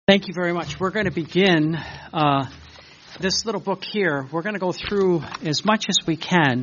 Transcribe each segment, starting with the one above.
Thank you very much. We're going to begin this little book here. We're going to go through as much as we can.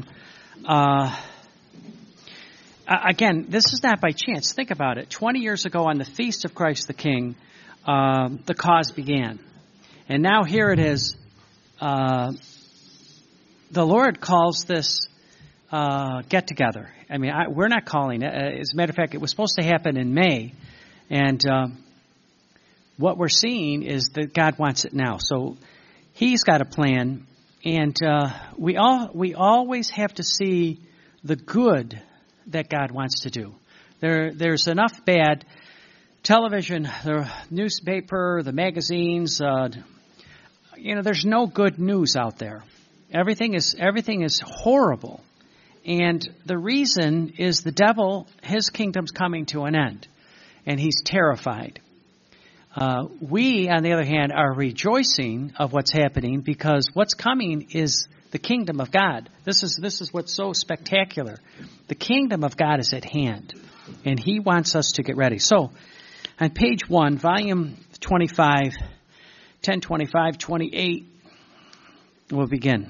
Again, this is not by chance. Think about it. 20 years ago on the Feast of Christ the King, the cause began. And now here it is. The Lord calls this get-together. I mean, we're not calling it. As a matter of fact, it was supposed to happen in May. And what we're seeing is that God wants it now. So He's got a plan, and we always have to see the good that God wants to do. There's enough bad. Television, the newspaper, the magazines. There's no good news out there. Everything is horrible, and the reason is the devil. His kingdom's coming to an end, and he's terrified. We, on the other hand, are rejoicing of what's happening because what's coming is the kingdom of God. This is what's so spectacular. The kingdom of God is at hand, and He wants us to get ready. So, on page 1, volume 25, 1025, 28, we'll begin.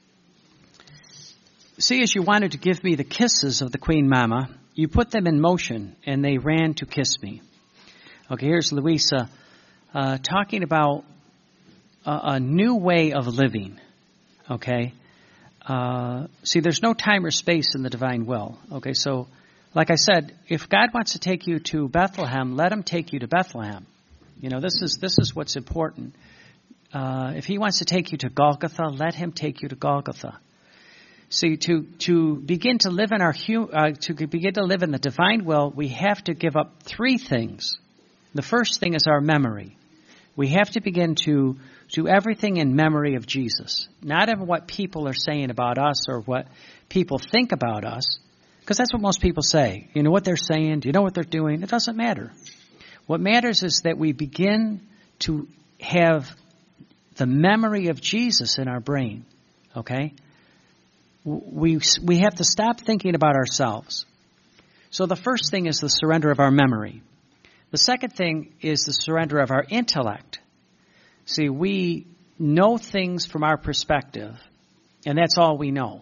See, as you wanted to give me the kisses of the Queen Mama, you put them in motion, and they ran to kiss me. Okay, here's Louisa talking about a new way of living. Okay, see, there's no time or space in the divine will. Okay, so like I said, if God wants to take you to Bethlehem, let Him take you to Bethlehem. This is what's important. If He wants to take you to Golgotha, let Him take you to Golgotha. See, to begin to live in the divine will, we have to give up three things. The first thing is our memory. We have to begin to do everything in memory of Jesus, not of what people are saying about us or what people think about us, because that's what most people say. You know what they're saying? Do you know what they're doing? It doesn't matter. What matters is that we begin to have the memory of Jesus in our brain, okay? We have to stop thinking about ourselves. So the first thing is the surrender of our memory. The second thing is the surrender of our intellect. See, we know things from our perspective, and that's all we know.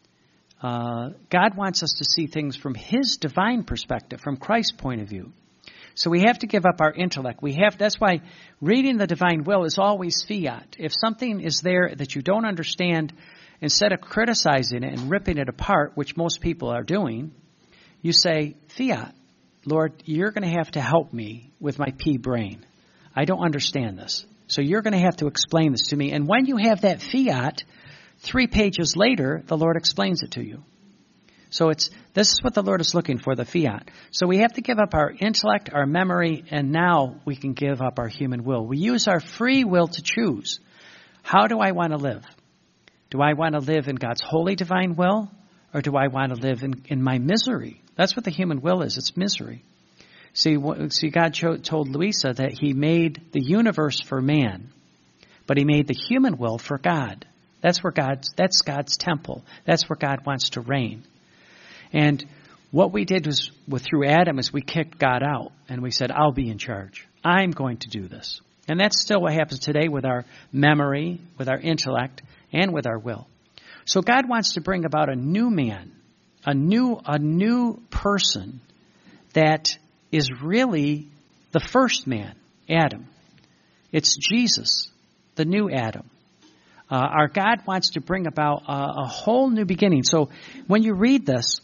God wants us to see things from His divine perspective, from Christ's point of view. So we have to give up our intellect. That's why reading the divine will is always fiat. If something is there that you don't understand, instead of criticizing it and ripping it apart, which most people are doing, you say, fiat. Lord, you're going to have to help me with my pea brain. I don't understand this. So you're going to have to explain this to me. And when you have that fiat, 3 pages later, the Lord explains it to you. So this is what the Lord is looking for, the fiat. So we have to give up our intellect, our memory, and now we can give up our human will. We use our free will to choose. How do I want to live? Do I want to live in God's holy divine will? Or do I want to live in my misery? That's what the human will is. It's misery. See, God told Louisa that He made the universe for man, but He made the human will for God. That's God's temple. That's where God wants to reign. And what we did through Adam is we kicked God out, and we said, I'll be in charge. I'm going to do this. And that's still what happens today with our memory, with our intellect, and with our will. So God wants to bring about a new man, a new person that is really the first man, Adam. It's Jesus, the new Adam. Our God wants to bring about a whole new beginning. So when you read this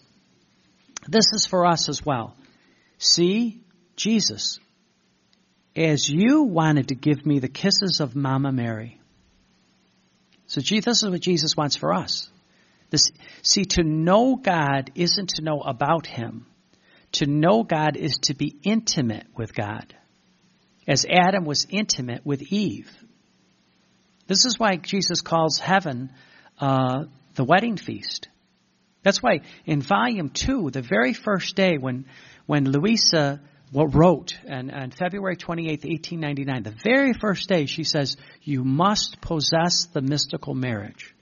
is for us as well. See, Jesus, as you wanted to give me the kisses of Mama Mary. So this is what Jesus wants for us. To know God isn't to know about Him. To know God is to be intimate with God, as Adam was intimate with Eve. This is why Jesus calls heaven the wedding feast. That's why in volume 2, the very first day when Louisa wrote, and on February 28th, 1899, the very first day, she says, you must possess the mystical marriage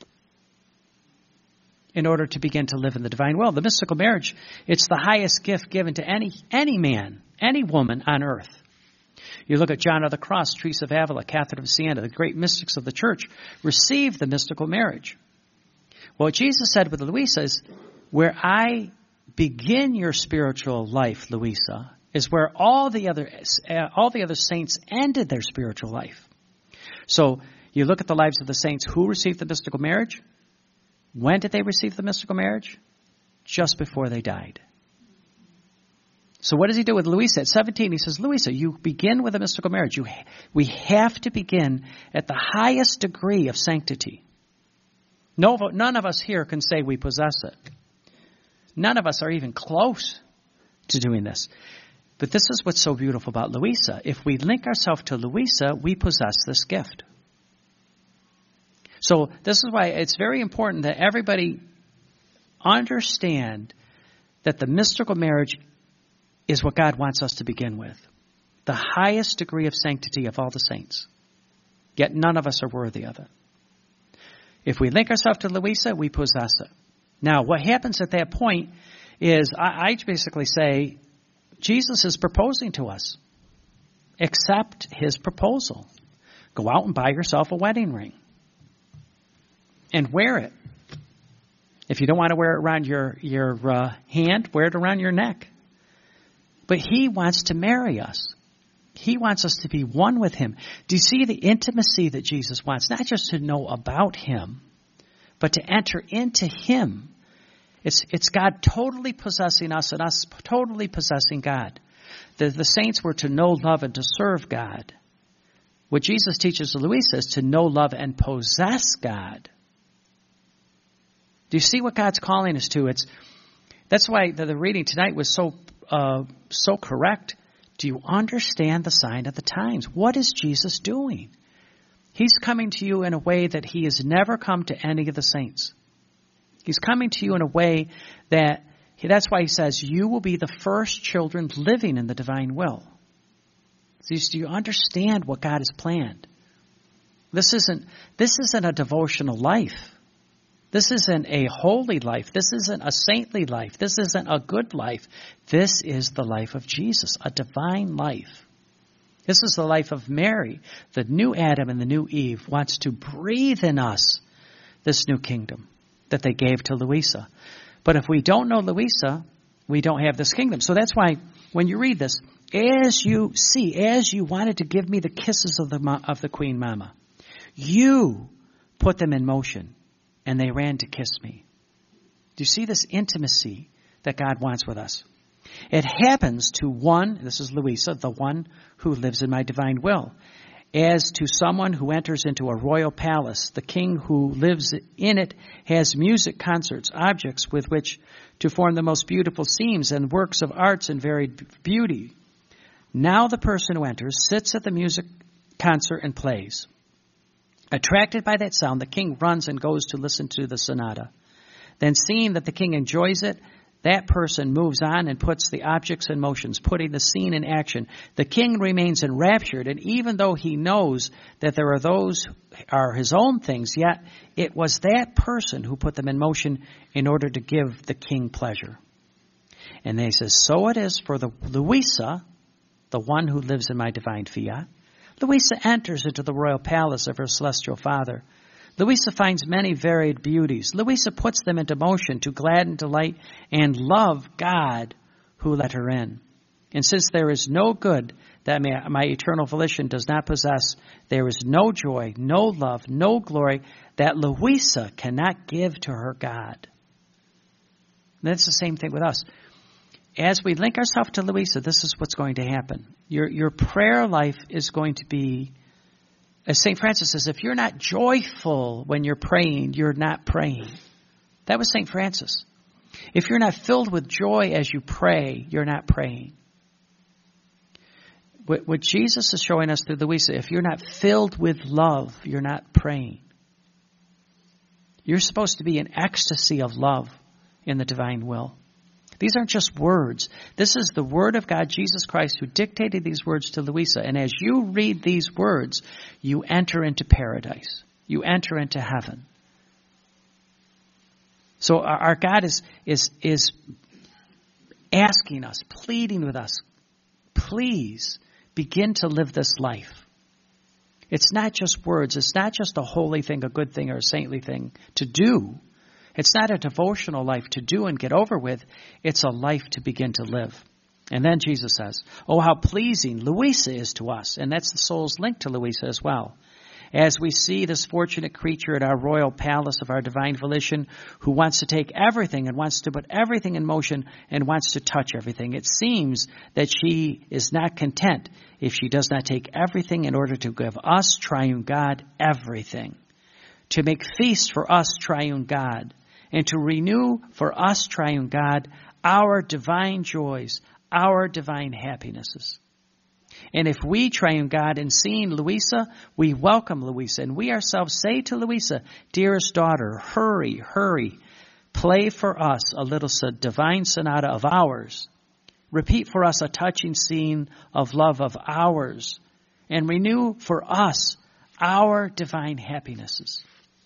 in order to begin to live in the divine will. The mystical marriage, it's the highest gift given to any man, any woman on earth. You look at John of the Cross, Teresa of Avila, Catherine of Siena, the great mystics of the church received the mystical marriage. Well, what Jesus said with Louisa is, where I begin your spiritual life, Louisa, is where all the other saints ended their spiritual life. So you look at the lives of the saints who received the mystical marriage. When did they receive the mystical marriage? Just before they died. So what does he do with Louisa? At 17, he says, Louisa, you begin with a mystical marriage. We have to begin at the highest degree of sanctity. None of us here can say we possess it. None of us are even close to doing this. But this is what's so beautiful about Louisa. If we link ourselves to Louisa, we possess this gift. So this is why it's very important that everybody understand that the mystical marriage is what God wants us to begin with. The highest degree of sanctity of all the saints. Yet none of us are worthy of it. If we link ourselves to Louisa, we possess it. Now, what happens at that point is, I basically say, Jesus is proposing to us. Accept his proposal. Go out and buy yourself a wedding ring. And wear it. If you don't want to wear it around your hand, wear it around your neck. But he wants to marry us. He wants us to be one with him. Do you see the intimacy that Jesus wants? Not just to know about him, but to enter into him. It's God totally possessing us and us totally possessing God. The saints were to know, love, and to serve God. What Jesus teaches to Louisa is to know, love, and possess God. Do you see what God's calling us to? That's why the reading tonight was so correct. Do you understand the sign of the times? What is Jesus doing? He's coming to you in a way that he has never come to any of the saints. He's coming to you in a way that's why he says, you will be the first children living in the divine will. So do you understand what God has planned? This isn't a devotional life. This isn't a holy life. This isn't a saintly life. This isn't a good life. This is the life of Jesus, a divine life. This is the life of Mary. The new Adam and the new Eve wants to breathe in us this new kingdom that they gave to Louisa. But if we don't know Louisa, we don't have this kingdom. So that's why when you read this, as you wanted to give me the kisses of the Queen Mama, you put them in motion. And they ran to kiss me. Do you see this intimacy that God wants with us? It happens to one, this is Louisa, the one who lives in my divine will. As to someone who enters into a royal palace, the king who lives in it has music concerts, objects with which to form the most beautiful scenes and works of arts and varied beauty. Now the person who enters sits at the music concert and plays. Attracted by that sound, the king runs and goes to listen to the sonata. Then seeing that the king enjoys it, that person moves on and puts the objects in motions, putting the scene in action. The king remains enraptured, and even though he knows that there are those who are his own things, yet it was that person who put them in motion in order to give the king pleasure. And then he says, so it is for the Louisa, the one who lives in my divine fiat. Louisa enters into the royal palace of her celestial father. Louisa finds many varied beauties. Louisa puts them into motion to gladden, delight, and love God who let her in. And since there is no good that my eternal volition does not possess, there is no joy, no love, no glory that Louisa cannot give to her God. And that's the same thing with us. As we link ourselves to Louisa, this is what's going to happen. Your prayer life is going to be, as St. Francis says, if you're not joyful when you're praying, you're not praying. That was St. Francis. If you're not filled with joy as you pray, you're not praying. What Jesus is showing us through Louisa, if you're not filled with love, you're not praying. You're supposed to be in ecstasy of love in the divine will. These aren't just words. This is the Word of God, Jesus Christ, who dictated these words to Louisa. And as you read these words, you enter into paradise. You enter into heaven. So our God is asking us, pleading with us, please begin to live this life. It's not just words. It's not just a holy thing, a good thing, or a saintly thing to do. It's not a devotional life to do and get over with. It's a life to begin to live. And then Jesus says, oh, how pleasing Louisa is to us. And that's the soul's link to Louisa as well. As we see this fortunate creature at our royal palace of our divine volition who wants to take everything and wants to put everything in motion and wants to touch everything, it seems that she is not content if she does not take everything in order to give us, triune God, everything. To make feast for us, triune God, and to renew for us, triune God, our divine joys, our divine happinesses. And if we, triune God, in seeing Louisa, we welcome Louisa, and we ourselves say to Louisa, dearest daughter, hurry, hurry, play for us a little divine sonata of ours. Repeat for us a touching scene of love of ours, and renew for us our divine happinesses.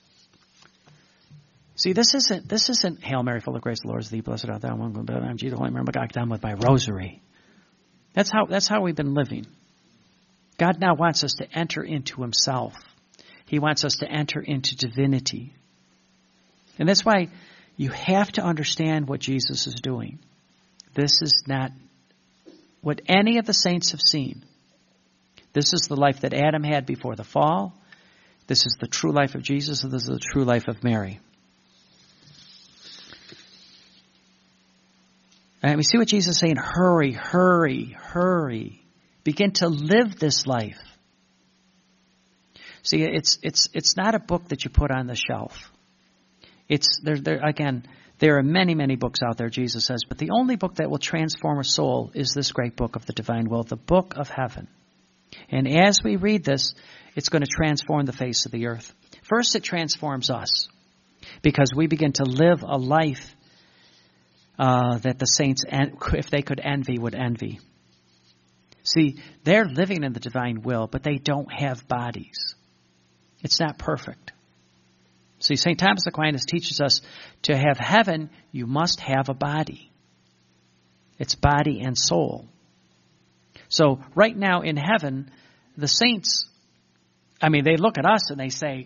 See, this isn't Hail Mary, full of grace, the Lord is thee, blessed art thou among women, I'm Jesus, holy Mary, God, down with my rosary. That's how we've been living. God now wants us to enter into himself. He wants us to enter into divinity. And that's why you have to understand what Jesus is doing. This is not what any of the saints have seen. This is the life that Adam had before the fall. This is the true life of Jesus, and this is the true life of Mary. And we see what Jesus is saying, hurry, hurry, hurry. Begin to live this life. See, it's not a book that you put on the shelf. There are many, many books out there, Jesus says, but the only book that will transform a soul is this great book of the divine will, the book of heaven. And as we read this, it's going to transform the face of the earth. First, it transforms us because we begin to live a life that the saints, if they could envy, would envy. See, they're living in the divine will, but they don't have bodies. It's not perfect. See, St. Thomas Aquinas teaches us to have heaven, you must have a body. It's body and soul. So right now in heaven, the saints, they look at us and they say,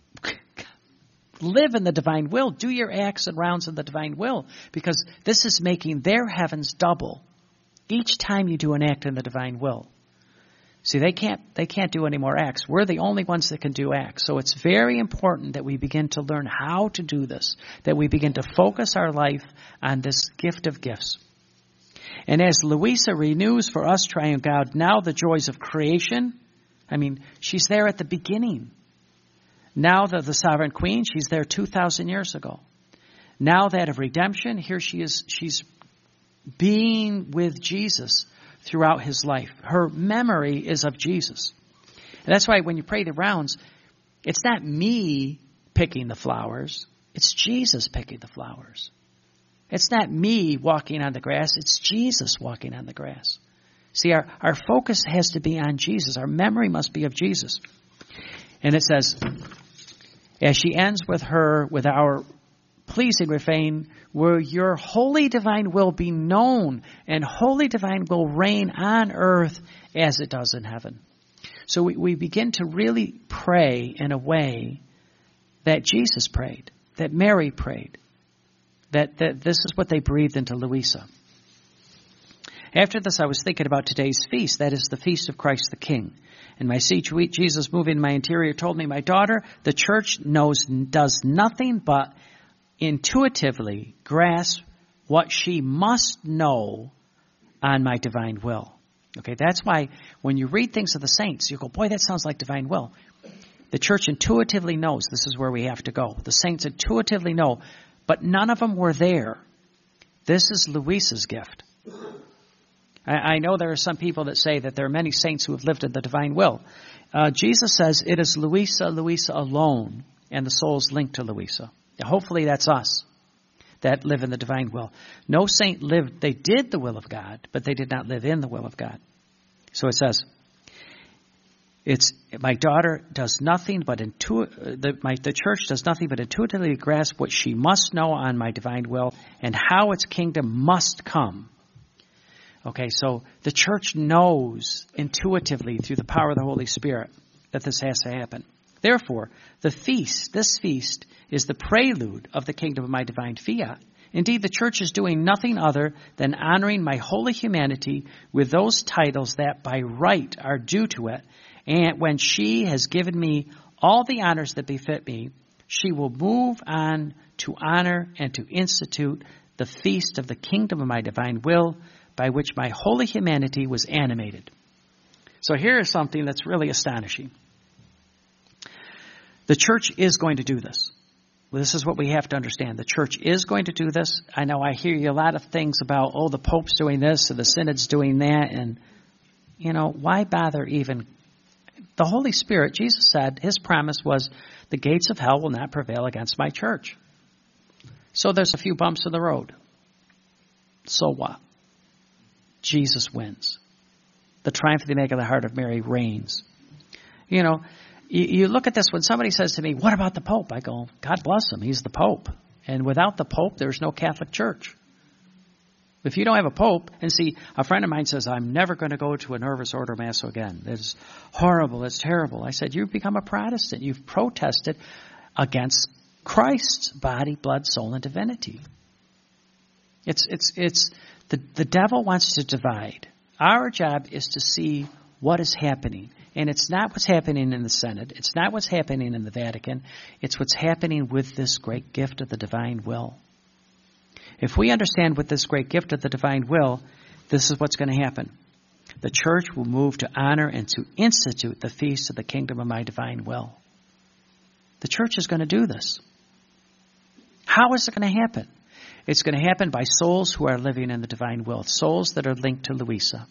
live in the divine will. Do your acts and rounds in the divine will. Because this is making their heavens double. Each time you do an act in the divine will. See, they can't do any more acts. We're the only ones that can do acts. So it's very important that we begin to learn how to do this. That we begin to focus our life on this gift of gifts. And as Louisa renews for us, triune God, now the joys of creation. She's there at the beginning. Now the sovereign queen, she's there 2,000 years ago. Now that of redemption, here she is, she's being with Jesus throughout his life. Her memory is of Jesus. And that's why when you pray the rounds, it's not me picking the flowers. It's Jesus picking the flowers. It's not me walking on the grass. It's Jesus walking on the grass. See, our focus has to be on Jesus. Our memory must be of Jesus. And it says, as she ends with our pleasing refrain, will your holy divine will be known and holy divine will reign on earth as it does in heaven. So we begin to really pray in a way that Jesus prayed, that Mary prayed, that this is what they breathed into Louisa. After this, I was thinking about today's feast, that is the feast of Christ the King. In my seat, Jesus moving in my interior told me, my daughter, the church does nothing but intuitively grasp what she must know on my divine will. Okay, that's why when you read things of the saints, you go, boy, that sounds like divine will. The church intuitively knows this is where we have to go. The saints intuitively know, but none of them were there. This is Louisa's gift. I know there are some people that say that there are many saints who have lived in the divine will. Jesus says it is Louisa alone, and the soul's linked to Louisa. Hopefully that's us that live in the divine will. No saint lived, they did the will of God, but they did not live in the will of God. So it says, my daughter does nothing but the church does nothing but intuitively grasp what she must know on my divine will and how its kingdom must come. Okay, so the church knows intuitively through the power of the Holy Spirit that this has to happen. Therefore, this feast, is the prelude of the kingdom of my divine fiat. Indeed, the church is doing nothing other than honoring my holy humanity with those titles that by right are due to it. And when she has given me all the honors that befit me, she will move on to honor and to institute the feast of the kingdom of my divine will, by which my holy humanity was animated. So here is something that's really astonishing. The church is going to do this. This is what we have to understand. The church is going to do this. I know I hear you a lot of things about, the Pope's doing this, or the Synod's doing that, and, why bother even? The Holy Spirit, Jesus said, his promise was, the gates of hell will not prevail against my church. So there's a few bumps in the road. So what? Jesus wins. The triumph of the Immaculate Heart of Mary reigns. You look at this when somebody says to me, what about the Pope? I go, God bless him. He's the Pope. And without the Pope, there's no Catholic Church. If you don't have a Pope, and see, a friend of mine says, I'm never going to go to a Nervous Order Mass again. It's horrible. It's terrible. I said, you've become a Protestant. You've protested against Christ's body, blood, soul, and divinity. The devil wants to divide. Our job is to see what is happening. And it's not what's happening in the Synod. It's not what's happening in the Vatican. It's what's happening with this great gift of the divine will. If we understand what this great gift of the divine will, this is what's going to happen. The church will move to honor and to institute the feast of the kingdom of my divine will. The church is going to do this. How is it going to happen? It's going to happen by souls who are living in the divine will, souls that are linked to Louisa.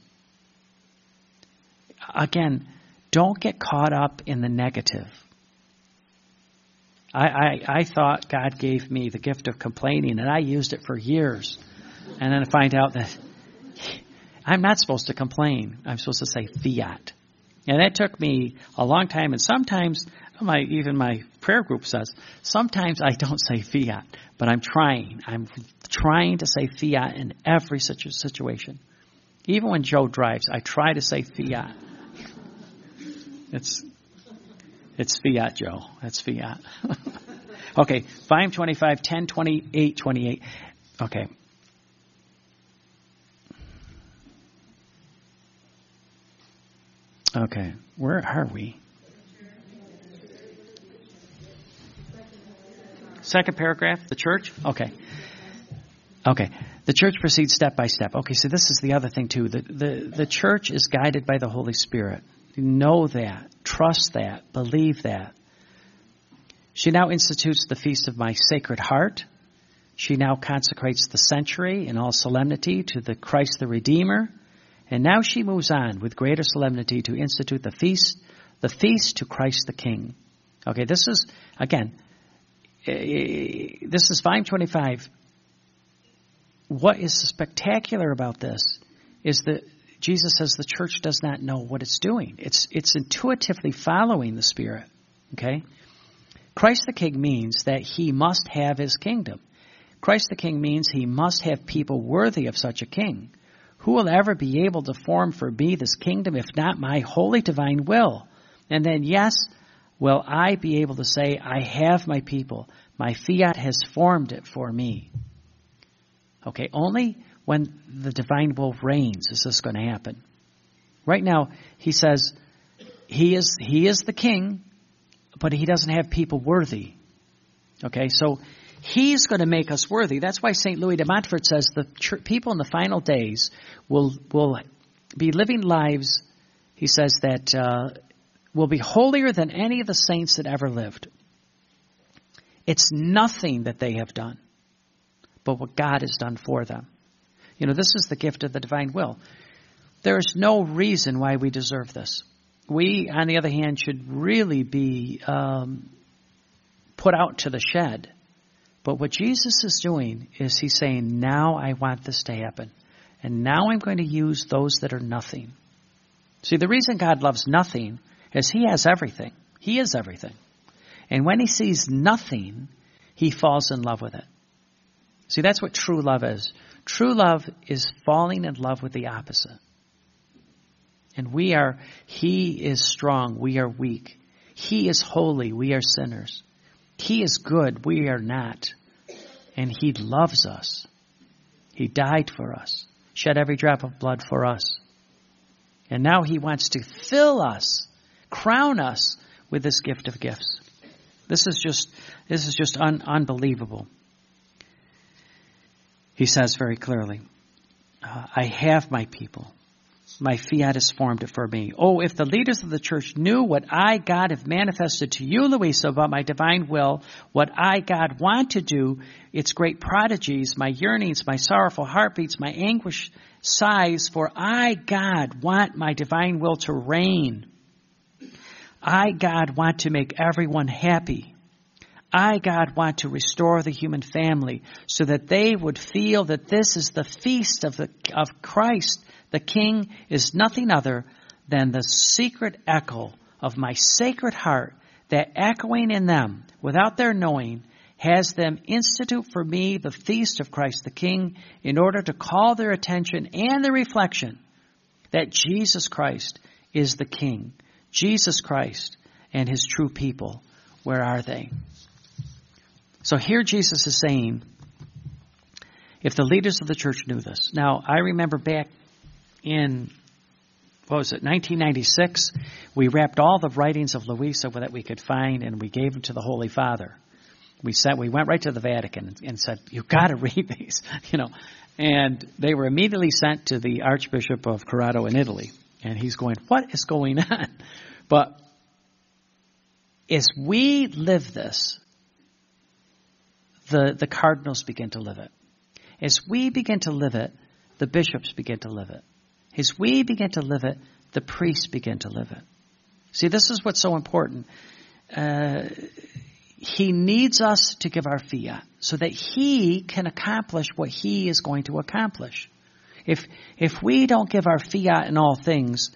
Again, don't get caught up in the negative. I thought God gave me the gift of complaining, and I used it for years. And then I find out that I'm not supposed to complain. I'm supposed to say fiat. And that took me a long time, and sometimes, even my prayer group says, sometimes I don't say fiat, but I'm trying. I'm trying to say fiat in every situation. Even when Joe drives, I try to say fiat. It's fiat, Joe. That's fiat. Okay, 5:25, 10:28, 28. Okay. Okay, where are we? Second paragraph, the church? Okay. The church proceeds step by step. Okay, so this is the other thing too. The church is guided by the Holy Spirit. Know that. Trust that. Believe that. She now institutes the Feast of my Sacred Heart. She now consecrates the century in all solemnity to the Christ the Redeemer. And now she moves on with greater solemnity to institute the feast to Christ the King. Okay, this is 525. What is spectacular about this is that Jesus says the church does not know what it's doing. It's intuitively following the Spirit. Okay? Christ the King means that he must have his kingdom. Christ the King means he must have people worthy of such a king. Who will ever be able to form for me this kingdom if not my holy divine will? And then, yes, will I be able to say, I have my people. My fiat has formed it for me. Okay, only when the divine will reigns is this going to happen. Right now, he says he is the king, but he doesn't have people worthy. Okay, so he's going to make us worthy. That's why St. Louis de Montfort says the people in the final days will be living lives, he says, that will be holier than any of the saints that ever lived. It's nothing that they have done, but what God has done for them. This is the gift of the divine will. There is no reason why we deserve this. We, on the other hand, should really be put out to the shed. But what Jesus is doing is he's saying, now I want this to happen. And now I'm going to use those that are nothing. See, the reason God loves nothing is he has everything. He is everything. And when he sees nothing, he falls in love with it. See, that's what true love is. True love is falling in love with the opposite. And he is strong, we are weak. He is holy, we are sinners. He is good, we are not. And he loves us. He died for us, shed every drop of blood for us. And now he wants to fill us, crown us with this gift of gifts. This is just unbelievable. He says very clearly, I have my people. My fiat is formed for me. Oh, if the leaders of the church knew what I, God, have manifested to you, Louisa, about my divine will, what I, God, want to do, its great prodigies, my yearnings, my sorrowful heartbeats, my anguish sighs, for I, God, want my divine will to reign. I, God, want to make everyone happy. I, God, want to restore the human family so that they would feel that this is the feast of Christ. The King is nothing other than the secret echo of my sacred heart that, echoing in them without their knowing, has them institute for me the feast of Christ the King in order to call their attention and their reflection that Jesus Christ is the King. Jesus Christ and his true people, where are they? So here Jesus is saying, if the leaders of the church knew this. Now, I remember back in, 1996, we wrapped all the writings of Louisa that we could find, and we gave them to the Holy Father. We went right to the Vatican and said, you've got to read these, And they were immediately sent to the Archbishop of Corrado in Italy. And he's going, what is going on? But as we live this, the cardinals begin to live it. As we begin to live it, the bishops begin to live it. As we begin to live it, the priests begin to live it. See, this is what's so important. He needs us to give our fiat so that he can accomplish what he is going to accomplish. If we don't give our fiat in all things,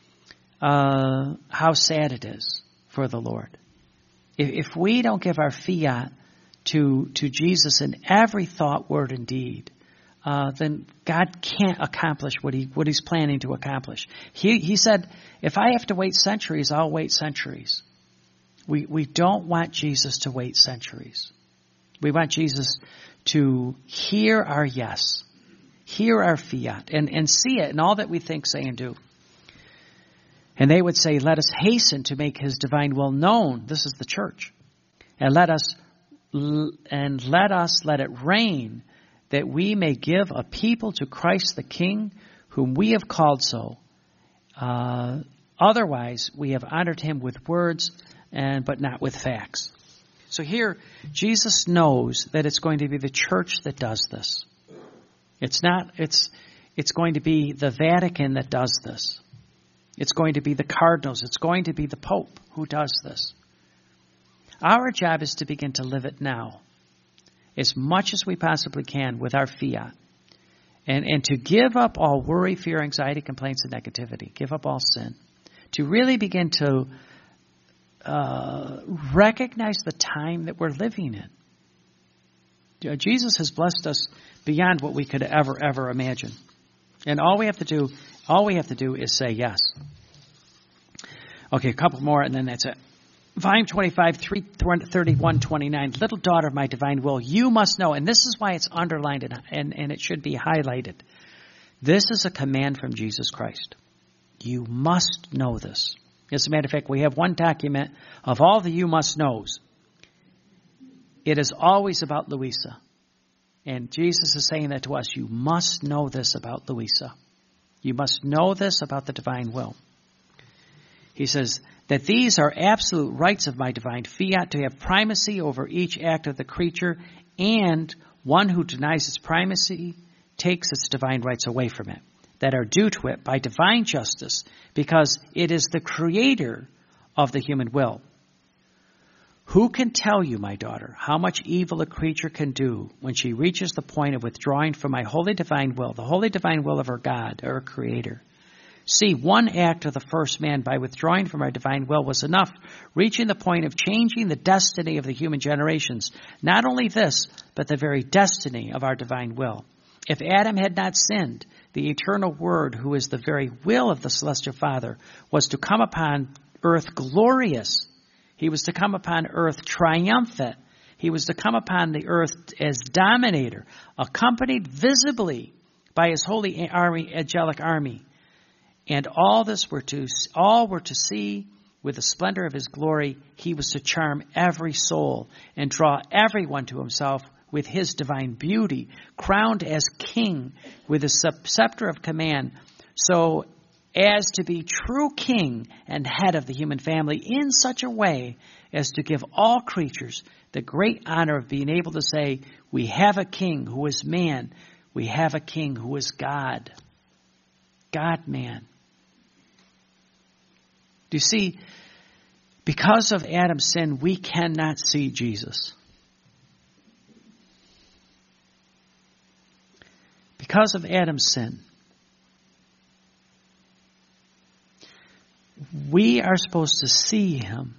how sad it is for the Lord. If we don't give our fiat to Jesus in every thought, word, and deed, then God can't accomplish what he's planning to accomplish. He said, if I have to wait centuries, I'll wait centuries. We don't want Jesus to wait centuries. We want Jesus to hear our yes, hear our fiat, and see it in all that we think, say, and do. And they would say, let us hasten to make his divine will known. This is the church. And let it reign, that we may give a people to Christ the King, whom we have called so. Otherwise, we have honored him with words, but not with facts. So here, Jesus knows that it's going to be the church that does this. It's going to be the Vatican that does this. It's going to be the cardinals. It's going to be the Pope who does this. Our job is to begin to live it now, as much as we possibly can with our fiat. And to give up all worry, fear, anxiety, complaints, and negativity. Give up all sin. To really begin to recognize the time that we're living in. Jesus has blessed us beyond what we could ever imagine. And all we have to do is say yes. Okay, a couple more and then that's it. Volume 25, 331-29. Little daughter of my divine will, you must know, and this is why it's underlined and it should be highlighted. This is a command from Jesus Christ. You must know this. As a matter of fact, we have one document of all the you must knows. It is always about Louisa. And Jesus is saying that to us. You must know this about Louisa. You must know this about the divine will. He says that these are absolute rights of my divine fiat to have primacy over each act of the creature, and one who denies its primacy takes its divine rights away from it, that are due to it by divine justice, because it is the creator of the human will. Who can tell you, my daughter, how much evil a creature can do when she reaches the point of withdrawing from my holy divine will, the holy divine will of her God, her creator? See, one act of the first man by withdrawing from our divine will was enough, reaching the point of changing the destiny of the human generations. Not only this, but the very destiny of our divine will. If Adam had not sinned, the eternal Word, who is the very will of the Celestial Father, was to come upon earth glorious. He was to come upon earth triumphant. He was to come upon the earth as dominator, accompanied visibly by his holy army, angelic army. And all were to see with the splendor of his glory. He was to charm every soul and draw everyone to himself with his divine beauty, crowned as king with a scepter of command, so as to be true king and head of the human family in such a way as to give all creatures the great honor of being able to say, we have a king who is man. We have a king who is God. God-man. Do you see, because of Adam's sin, we cannot see Jesus. Because of Adam's sin, we are supposed to see him.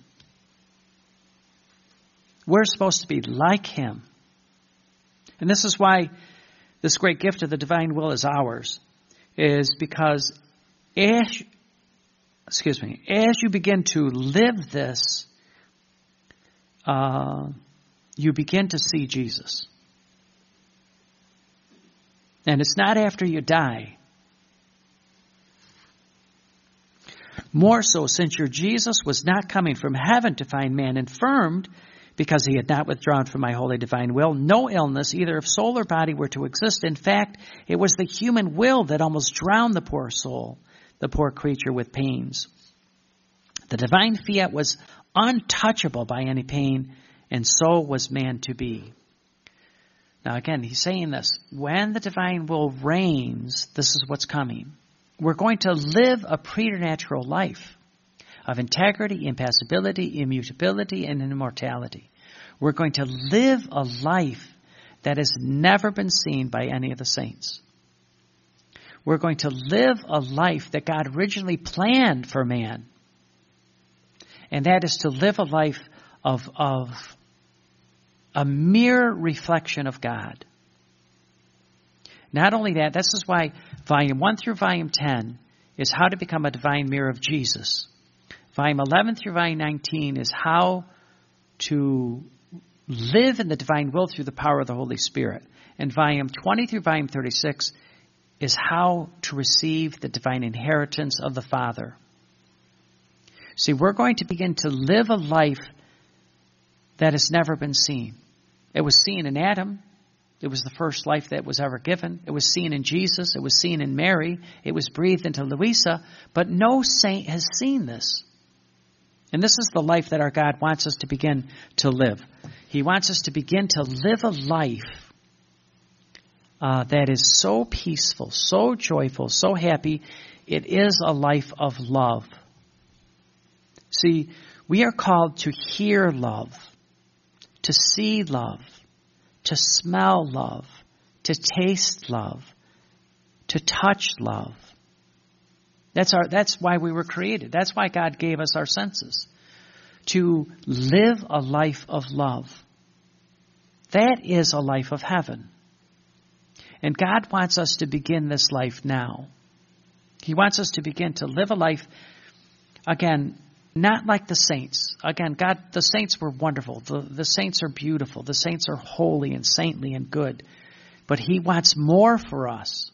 We're supposed to be like him. And this is why this great gift of the divine will is ours, is because as you begin to live this, you begin to see Jesus. And it's not after you die. More so, since your Jesus was not coming from heaven to find man infirmed, because he had not withdrawn from my holy divine will, no illness, either of soul or body, were to exist. In fact, it was the human will that almost drowned the poor soul, the poor creature, with pains. The divine fiat was untouchable by any pain, and so was man to be. Now again, he's saying this. When the divine will reigns, this is what's coming. We're going to live a preternatural life of integrity, impassibility, immutability, and immortality. We're going to live a life that has never been seen by any of the saints. We're going to live a life that God originally planned for man. And that is to live a life of a mere reflection of God. Not only that, this is why Volume 1 through Volume 10 is how to become a divine mirror of Jesus. Volume 11 through Volume 19 is how to live in the divine will through the power of the Holy Spirit. And Volume 20 through Volume 36 is how to receive the divine inheritance of the Father. See, we're going to begin to live a life that has never been seen. It was seen in Adam. It was the first life that was ever given. It was seen in Jesus. It was seen in Mary. It was breathed into Louisa. But no saint has seen this. And this is the life that our God wants us to begin to live. He wants us to begin to live a life that is so peaceful, so joyful, so happy. It is a life of love. See, we are called to hear love, to see love, to smell love, to taste love, to touch love. That's why we were created. That's why God gave us our senses. To live a life of love. That is a life of heaven. And God wants us to begin this life now. He wants us to begin to live a life, again, not like the saints. Again, the saints were wonderful. The saints are beautiful. The saints are holy and saintly and good. But He wants more for us.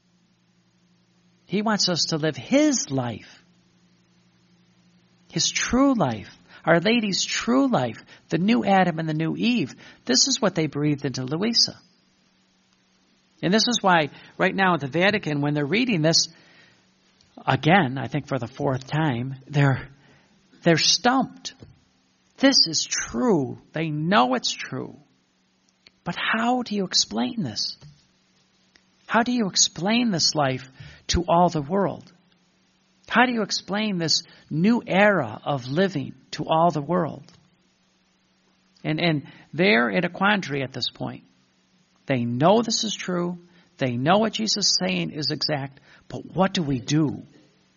He wants us to live His life. His true life. Our Lady's true life. The new Adam and the new Eve. This is what they breathed into Louisa. And this is why right now at the Vatican, when they're reading this, again, I think for the fourth time, they're stumped. This is true. They know it's true. But how do you explain this? How do you explain this life to all the world? How do you explain this new era of living to all the world? And they're in a quandary at this point. They know this is true. They know what Jesus is saying is exact. But what do we do?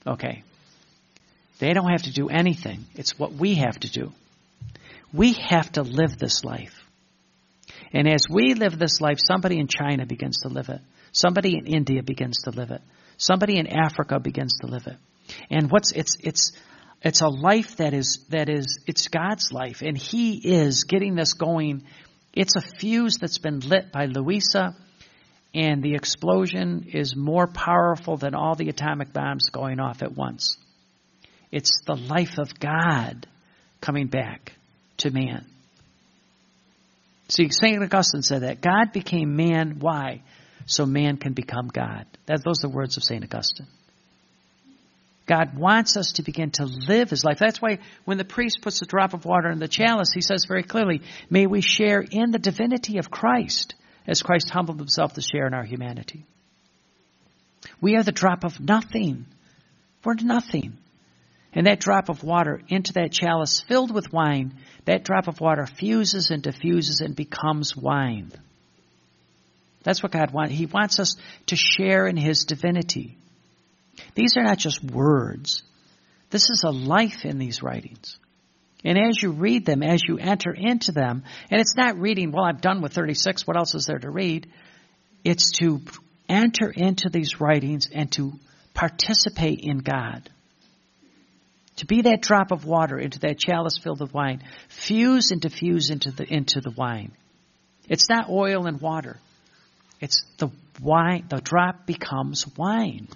Okay. They don't have to do anything. It's what we have to do. We have to live this life. And as we live this life, somebody in China begins to live it. Somebody in India begins to live it. Somebody in Africa begins to live it. And it's a life that is it's God's life, and He is getting this going. It's a fuse that's been lit by Louisa, and the explosion is more powerful than all the atomic bombs going off at once. It's the life of God coming back to man. See, St. Augustine said that God became man. Why? So man can become God. Those are the words of St. Augustine. God wants us to begin to live His life. That's why when the priest puts a drop of water in the chalice, he says very clearly, may we share in the divinity of Christ as Christ humbled Himself to share in our humanity. We are the drop of nothing. We're nothing. And that drop of water into that chalice filled with wine, that drop of water fuses and diffuses and becomes wine. That's what God wants. He wants us to share in His divinity. These are not just words. This is a life in these writings. And as you read them, as you enter into them, and it's not reading, well, I'm done with 36, what else is there to read? It's to enter into these writings and to participate in God. To be that drop of water into that chalice filled with wine, fuse and diffuse into the wine. It's not oil and water. It's the wine. The drop becomes wine.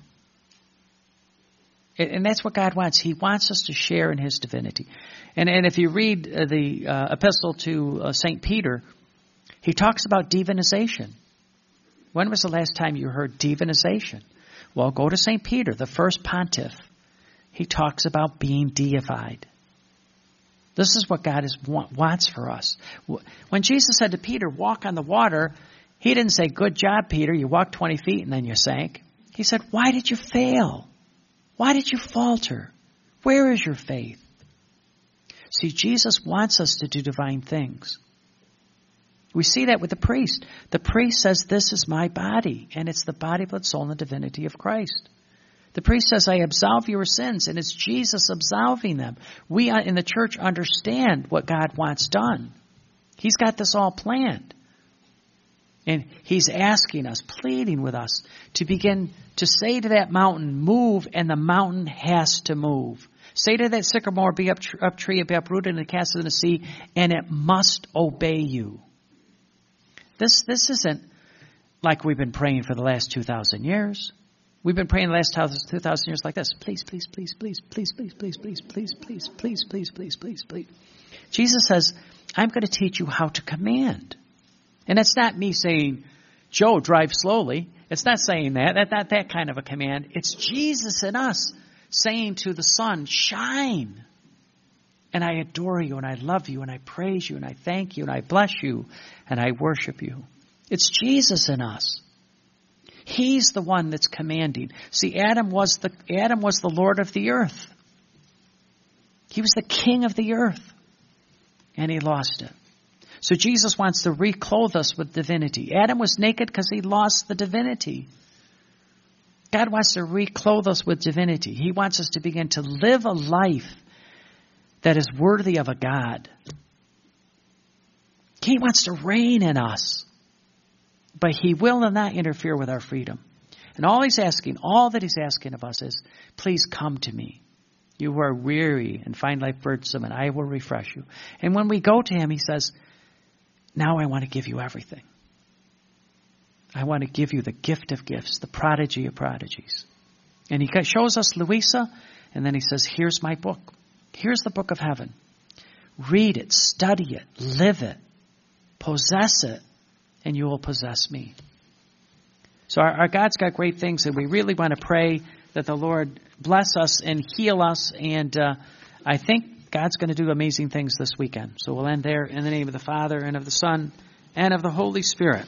And that's what God wants. He wants us to share in His divinity. And if you read the epistle to St. Peter, he talks about divinization. When was the last time you heard divinization? Well, go to St. Peter, the first pontiff. He talks about being deified. This is what God wants for us. When Jesus said to Peter, walk on the water, He didn't say, good job, Peter, you walked 20 feet and then you sank. He said, why did you fail? Why did you falter? Where is your faith? See, Jesus wants us to do divine things. We see that with the priest. The priest says, this is my body, and it's the body, blood, soul, and the divinity of Christ. The priest says, I absolve your sins, and it's Jesus absolving them. We in the church understand what God wants done. He's got this all planned. And He's asking us, pleading with us, to begin to say to that mountain, move, and the mountain has to move. Say to that sycamore, be up tree, be uprooted and cast in the sea, and it must obey you. This isn't like we've been praying for the last 2,000 years. We've been praying the last 2,000 years like this. Please, please, please, please, please, please, please, please, please, please, please, please, please, please, please. Jesus says, I'm going to teach you how to command. And it's not me saying, Joe, drive slowly. It's not saying that. That's not that kind of a command. It's Jesus in us saying to the sun, shine. And I adore you, and I love you, and I praise you, and I thank you, and I bless you, and I worship you. It's Jesus in us. He's the one that's commanding. See, Adam was the Lord of the earth. He was the king of the earth. And he lost it. So Jesus wants to reclothe us with divinity. Adam was naked because he lost the divinity. God wants to reclothe us with divinity. He wants us to begin to live a life that is worthy of a God. He wants to reign in us. But He will not interfere with our freedom. And all that He's asking of us is, please come to me. You who are weary and find life burdensome, and I will refresh you. And when we go to Him, He says, now I want to give you everything. I want to give you the gift of gifts, the prodigy of prodigies. And He shows us Louisa, and then He says, here's my book. Here's the book of heaven. Read it, study it, live it, possess it, and you will possess me. So our God's got great things, and we really want to pray that the Lord bless us and heal us. And I think God's going to do amazing things this weekend. So we'll end there in the name of the Father, and of the Son, and of the Holy Spirit.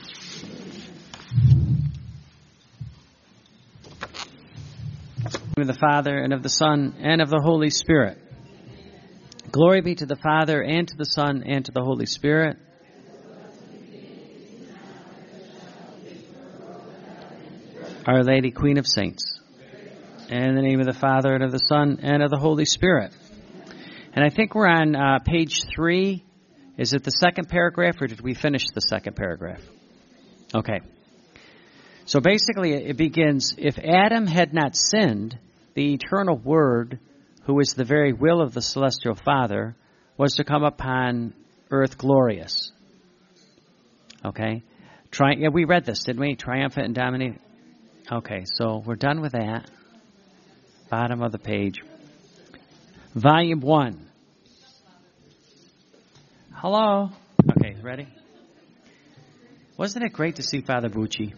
In the name of the Father, and of the Son, and of the Holy Spirit. Glory be to the Father, and to the Son, and to the Holy Spirit. Our Lady, Queen of Saints. In the name of the Father, and of the Son, and of the Holy Spirit. And I think we're on page 3. Is it the second paragraph, or did we finish the second paragraph? Okay. So basically it begins, if Adam had not sinned, the eternal Word, who is the very will of the Celestial Father, was to come upon earth glorious. Okay? We read this, didn't we? Triumphant and dominating. Okay, so we're done with that. Bottom of the page. Volume 1. Hello? Okay, ready? Wasn't it great to see Father Bucci?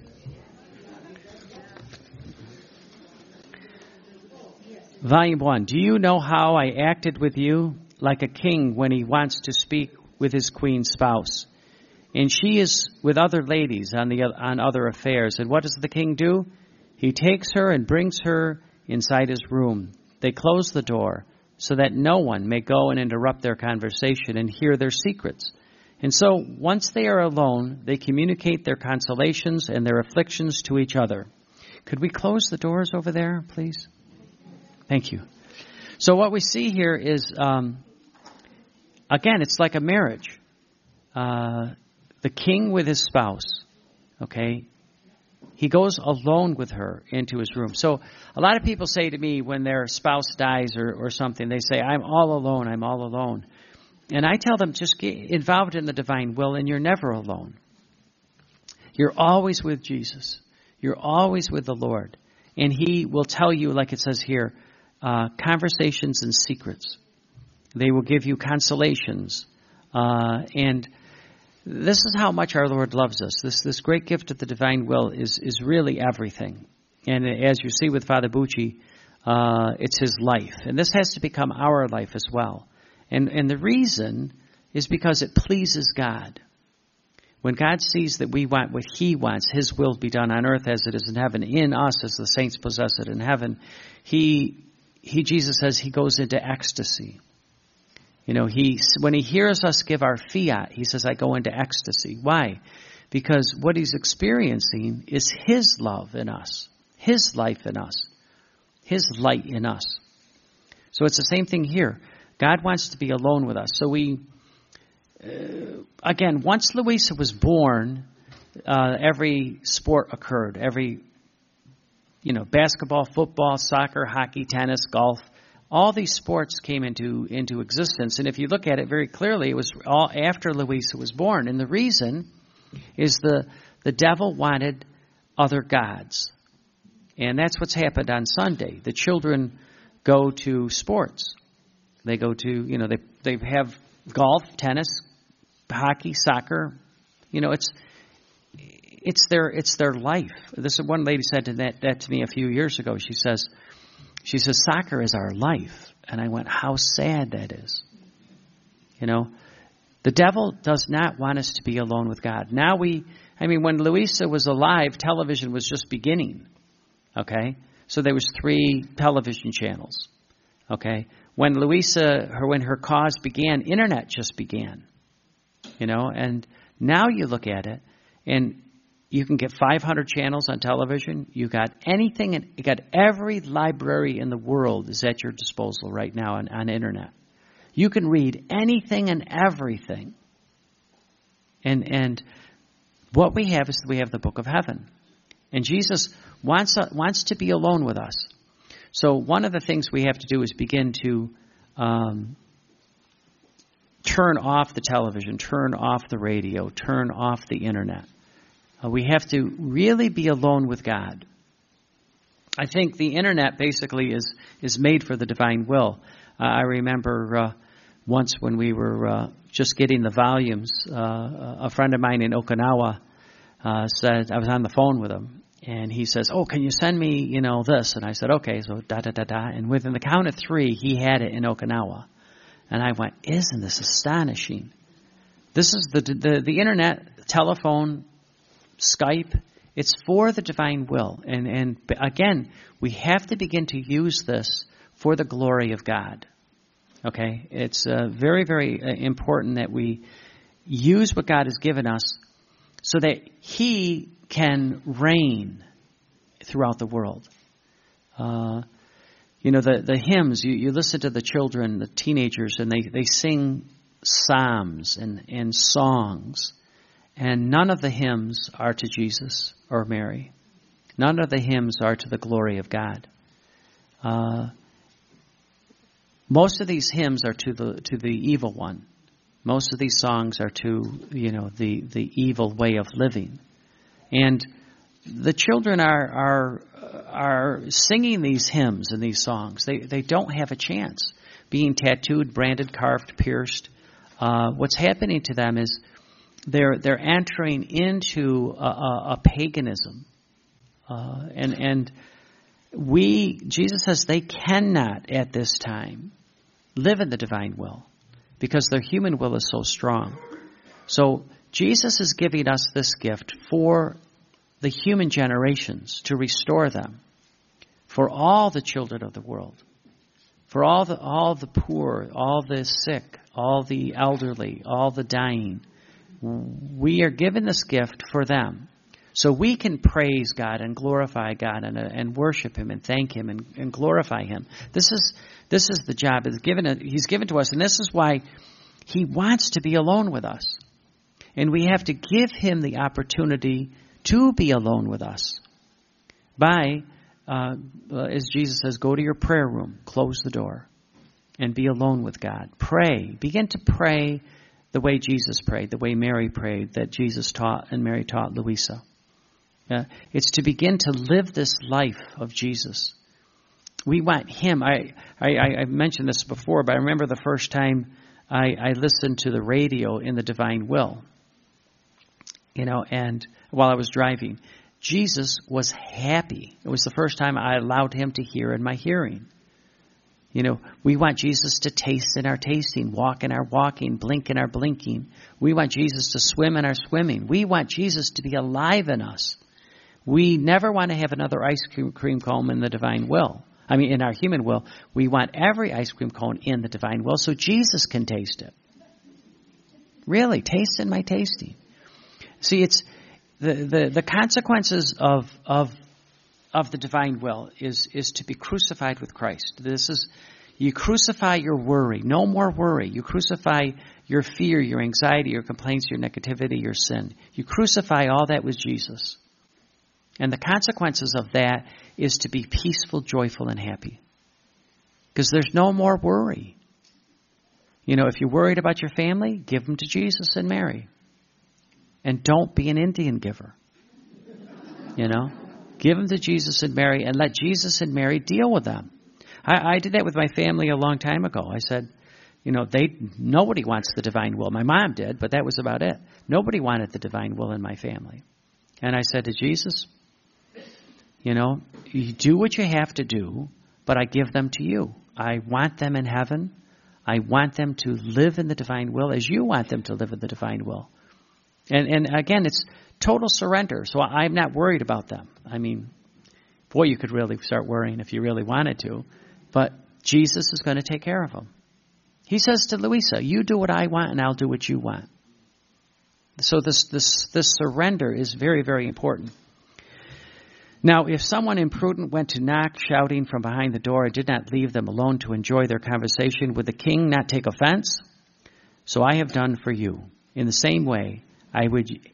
Volume 1. Do you know how I acted with you? Like a king when he wants to speak with his queen spouse. And she is with other ladies on other affairs. And what does the king do? He takes her and brings her inside his room. They close the door so that no one may go and interrupt their conversation and hear their secrets. And so, once they are alone, they communicate their consolations and their afflictions to each other. Could we close the doors over there, please? Thank you. So what we see here is, again, it's like a marriage. The king with his spouse, okay? He goes alone with her into his room. So a lot of people say to me when their spouse dies or something, they say, I'm all alone, I'm all alone. And I tell them, just get involved in the divine will and you're never alone. You're always with Jesus. You're always with the Lord. And he will tell you, like it says here, conversations and secrets. They will give you consolations. And this is how much our Lord loves us. This great gift of the divine will is really everything. And as you see with Father Bucci, it's his life. And this has to become our life as well. And the reason is because it pleases God. When God sees that we want what he wants, his will be done on earth as it is in heaven, in us as the saints possess it in heaven, Jesus says he goes into ecstasy. You know, when he hears us give our fiat, he says, I go into ecstasy. Why? Because what he's experiencing is his love in us, his life in us, his light in us. So it's the same thing here. God wants to be alone with us. So again, once Louisa was born, every sport occurred. Every, basketball, football, soccer, hockey, tennis, golf. All these sports came into existence. And if you look at it very clearly, it was all after Louisa was born. And the reason is the devil wanted other gods. And that's what's happened on Sunday. The children go to sports. They go to, they have golf, tennis, hockey, soccer. It's their life. This is one lady said that to me a few years ago. She says, soccer is our life. And I went, how sad that is. The devil does not want us to be alone with God. Now when Louisa was alive, television was just beginning. Okay? So there was 3 television channels. Okay? When her cause began, internet just began. And now you look at it, and you can get 500 channels on television. You got anything, and you got every library in the world is at your disposal right now on internet. You can read anything and everything. And what we have is we have the book of heaven. And Jesus wants to be alone with us. So one of the things we have to do is begin to turn off the television, turn off the radio, turn off the internet. We have to really be alone with God. I think the internet basically is made for the divine will. I remember once when we were just getting the volumes, a friend of mine in Okinawa said, I was on the phone with him, and he says, oh, can you send me, this? And I said, okay, so da-da-da-da. And within the count of 3, he had it in Okinawa. And I went, isn't this astonishing? This is the internet, telephone, Skype. It's for the divine will. And again, we have to begin to use this for the glory of God. Okay? It's very, very important that we use what God has given us so that he can reign throughout the world. The hymns, you listen to the children, the teenagers, and they sing psalms and songs. And none of the hymns are to Jesus or Mary. None of the hymns are to the glory of God. Most of these hymns are to the evil one. Most of these songs are to, the evil way of living. And the children are singing these hymns and these songs. They don't have a chance. Being tattooed, branded, carved, pierced. What's happening to them is they're entering into a paganism. Jesus says they cannot at this time live in the divine will because their human will is so strong. So Jesus is giving us this gift for the human generations to restore them, for all the children of the world, for all the poor, all the sick, all the elderly, all the dying. We are given this gift for them. So we can praise God and glorify God and worship Him and thank Him and glorify Him. This is the job He's given to us, and this is why He wants to be alone with us. And we have to give Him the opportunity to be alone with us by, as Jesus says, go to your prayer room, close the door, and be alone with God. Pray. Begin to pray the way Jesus prayed, the way Mary prayed, that Jesus taught and Mary taught Louisa. It's to begin to live this life of Jesus. We want Him. I've mentioned this before, but I remember the first time I listened to the radio in the Divine Will, and while I was driving, Jesus was happy. It was the first time I allowed Him to hear in my hearing. We want Jesus to taste in our tasting, walk in our walking, blink in our blinking. We want Jesus to swim in our swimming. We want Jesus to be alive in us. We never want to have another ice cream cone in the divine will. In our human will. We want every ice cream cone in the divine will so Jesus can taste it. Really, taste in my tasting. See, it's the consequences of the divine will is to be crucified with Christ. You crucify your worry. No more worry. You crucify your fear, your anxiety, your complaints, your negativity, your sin. You crucify all that with Jesus. And the consequences of that is to be peaceful, joyful, and happy. Because there's no more worry. If you're worried about your family, give them to Jesus and Mary. And don't be an Indian giver. Give them to Jesus and Mary and let Jesus and Mary deal with them. I did that with my family a long time ago. I said, nobody wants the divine will. My mom did, but that was about it. Nobody wanted the divine will in my family. And I said to Jesus, you do what you have to do, but I give them to you. I want them in heaven. I want them to live in the divine will as you want them to live in the divine will. And again, it's total surrender. So I'm not worried about them. Boy, you could really start worrying if you really wanted to. But Jesus is going to take care of them. He says to Louisa, you do what I want and I'll do what you want. So this surrender is very, very important. Now, if someone imprudent went to knock, shouting from behind the door, and did not leave them alone to enjoy their conversation, would the king not take offense? So I have done for you. In the same way, I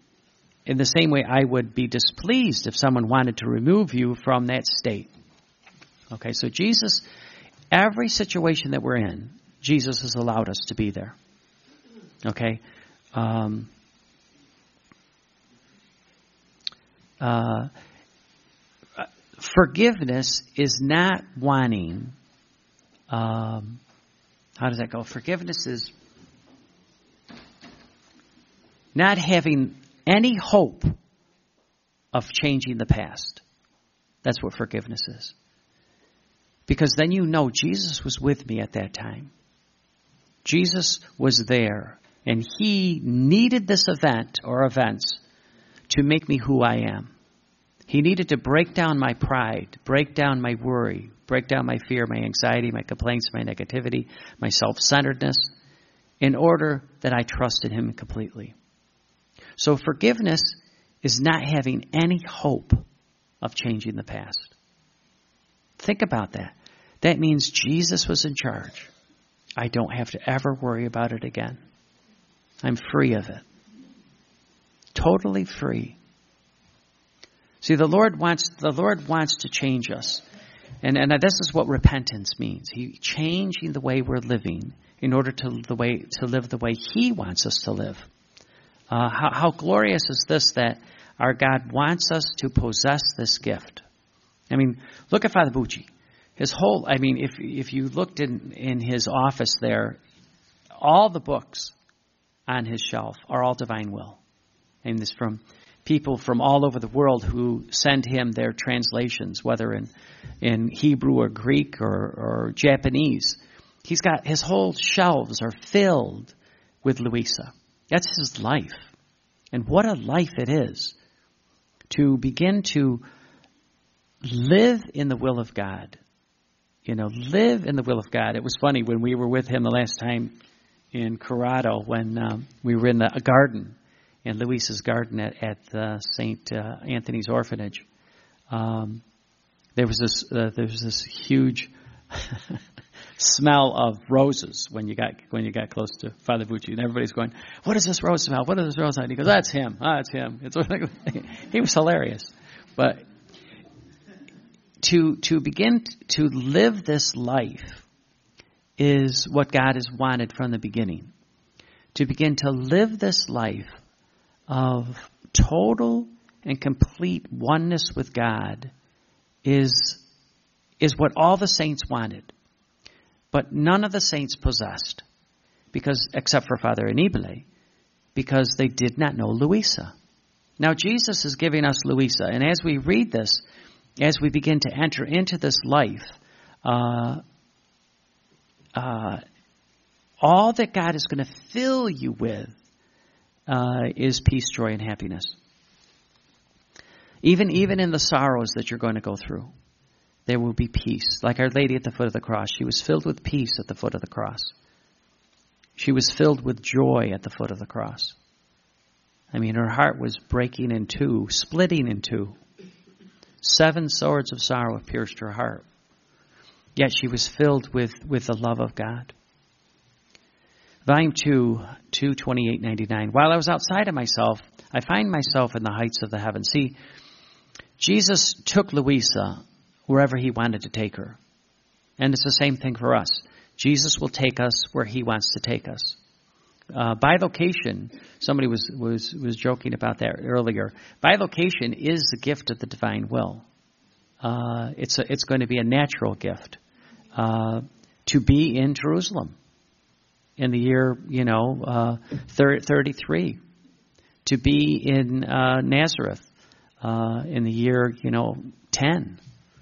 would be displeased if someone wanted to remove you from that state. Okay, so Jesus, every situation that we're in, Jesus has allowed us to be there. Okay? Forgiveness is not wanting, how does that go? Forgiveness is not having any hope of changing the past. That's what forgiveness is. Because then Jesus was with me at that time. Jesus was there, and He needed this event or events to make me who I am. He needed to break down my pride, break down my worry, break down my fear, my anxiety, my complaints, my negativity, my self-centeredness, in order that I trusted Him completely. So forgiveness is not having any hope of changing the past. Think about that. That means Jesus was in charge. I don't have to ever worry about it again. I'm free of it. Totally free. See, the Lord wants to change us. And this is what repentance means. He changing the way we're living in order to live the way He wants us to live. How glorious is this that our God wants us to possess this gift. I mean, look at Father Bucci. If you looked in his office there, all the books on his shelf are all divine will. And this from people from all over the world who send him their translations, whether in Hebrew or Greek or Japanese. He's got his whole shelves are filled with Luisa. That's his life. And what a life it is to begin to live in the will of God. Live in the will of God. It was funny when we were with him the last time in Corrado when we were in the garden, in Luisa's garden at St. Anthony's Orphanage. There was this huge smell of roses when you got close to Father Bucci, and everybody's going, "What is this rose smell? What is this rose?" And he goes, "That's him. That's him." He was hilarious, but to begin to live this life is what God has wanted from the beginning. To begin to live this life of total and complete oneness with God is what all the saints wanted. But none of the saints possessed, except for Father Annibale, because they did not know Luisa. Now Jesus is giving us Luisa, and as we read this, as we begin to enter into this life, all that God is going to fill you with is peace, joy, and happiness. Even in the sorrows that you're going to go through, there will be peace. Like Our Lady at the foot of the cross, she was filled with peace at the foot of the cross. She was filled with joy at the foot of the cross. I mean, her heart was breaking in two, splitting in two. 7 swords of sorrow pierced her heart. Yet she was filled with the love of God. Volume 2, 22899. While I was outside of myself, I find myself in the heights of the heavens. See, Jesus took Luisa wherever He wanted to take her. And it's the same thing for us. Jesus will take us where He wants to take us. Bivocation, somebody was joking about that earlier. Bivocation is the gift of the divine will. It's going to be a natural gift to be in Jerusalem in the year 33, to be in Nazareth in the year 10.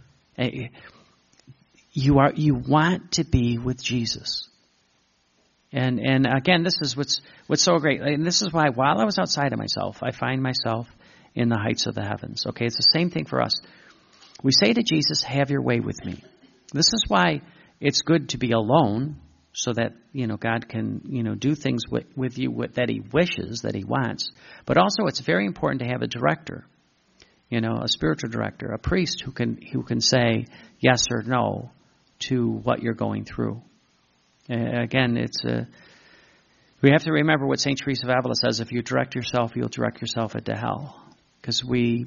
You want to be with Jesus. And again, this is what's so great. And this is why, while I was outside of myself, I find myself in the heights of the heavens. Okay, it's the same thing for us. We say to Jesus, "Have your way with me." This is why it's good to be alone, so that God can do things with you that He wishes, that He wants. But also, it's very important to have a director, a spiritual director, a priest who can say yes or no to what you're going through. Again, we have to remember what St. Teresa of Avila says: if you direct yourself, you'll direct yourself into hell. Because I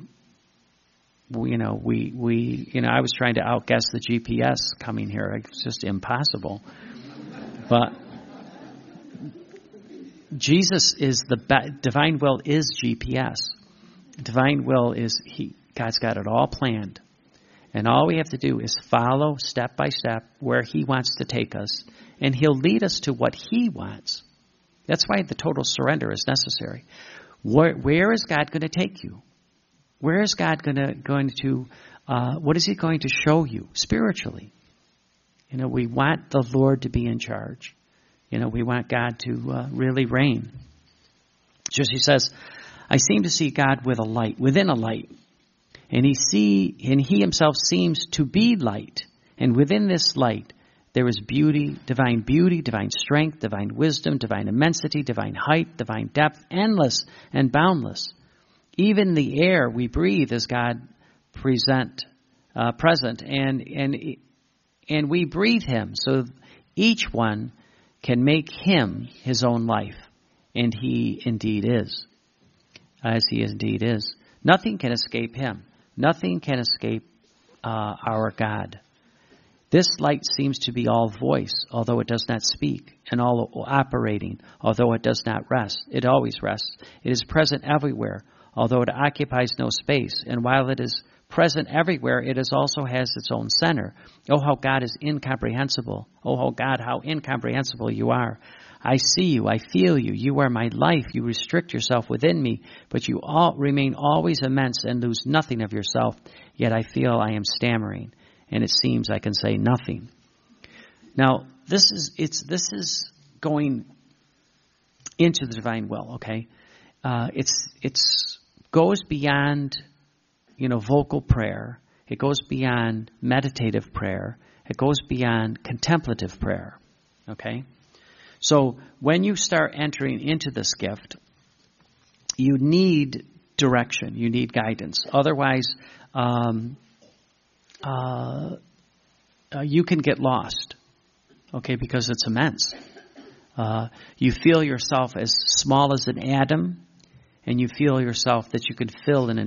was trying to outguess the GPS coming here. It's just impossible. But Jesus is divine will is GPS. Divine will is God's got it all planned. And all we have to do is follow step by step where He wants to take us. And He'll lead us to what He wants. That's why the total surrender is necessary. Where is God going to take you? Where is God going to what is He going to show you spiritually? We want the Lord to be in charge. We want God to really reign. Just He says, "I seem to see God within a light. And He Himself seems to be light. And within this light, there is beauty, divine strength, divine wisdom, divine immensity, divine height, divine depth, endless and boundless. Even the air we breathe is God present, and and we breathe him, so each one can make him his own life, and he indeed is, as he indeed is. Nothing can escape him. Nothing can escape our God. This light seems to be all voice, although it does not speak, and all operating, although it does not rest. It always rests. It is present everywhere, although it occupies no space. And while it is present everywhere, it is also has its own center. Oh, how God is incomprehensible. Oh, how God, how incomprehensible you are. I see you. I feel you. You are my life. You restrict yourself within me, but you all remain always immense and lose nothing of yourself. Yet I feel I am stammering, and it seems I can say nothing. Now, this is going into the divine will. Okay, it's goes beyond, vocal prayer. It goes beyond meditative prayer. It goes beyond contemplative prayer. Okay. So when you start entering into this gift, you need direction. You need guidance. Otherwise, you can get lost, okay, because it's immense. You feel yourself as small as an atom, and you feel yourself that you could fill the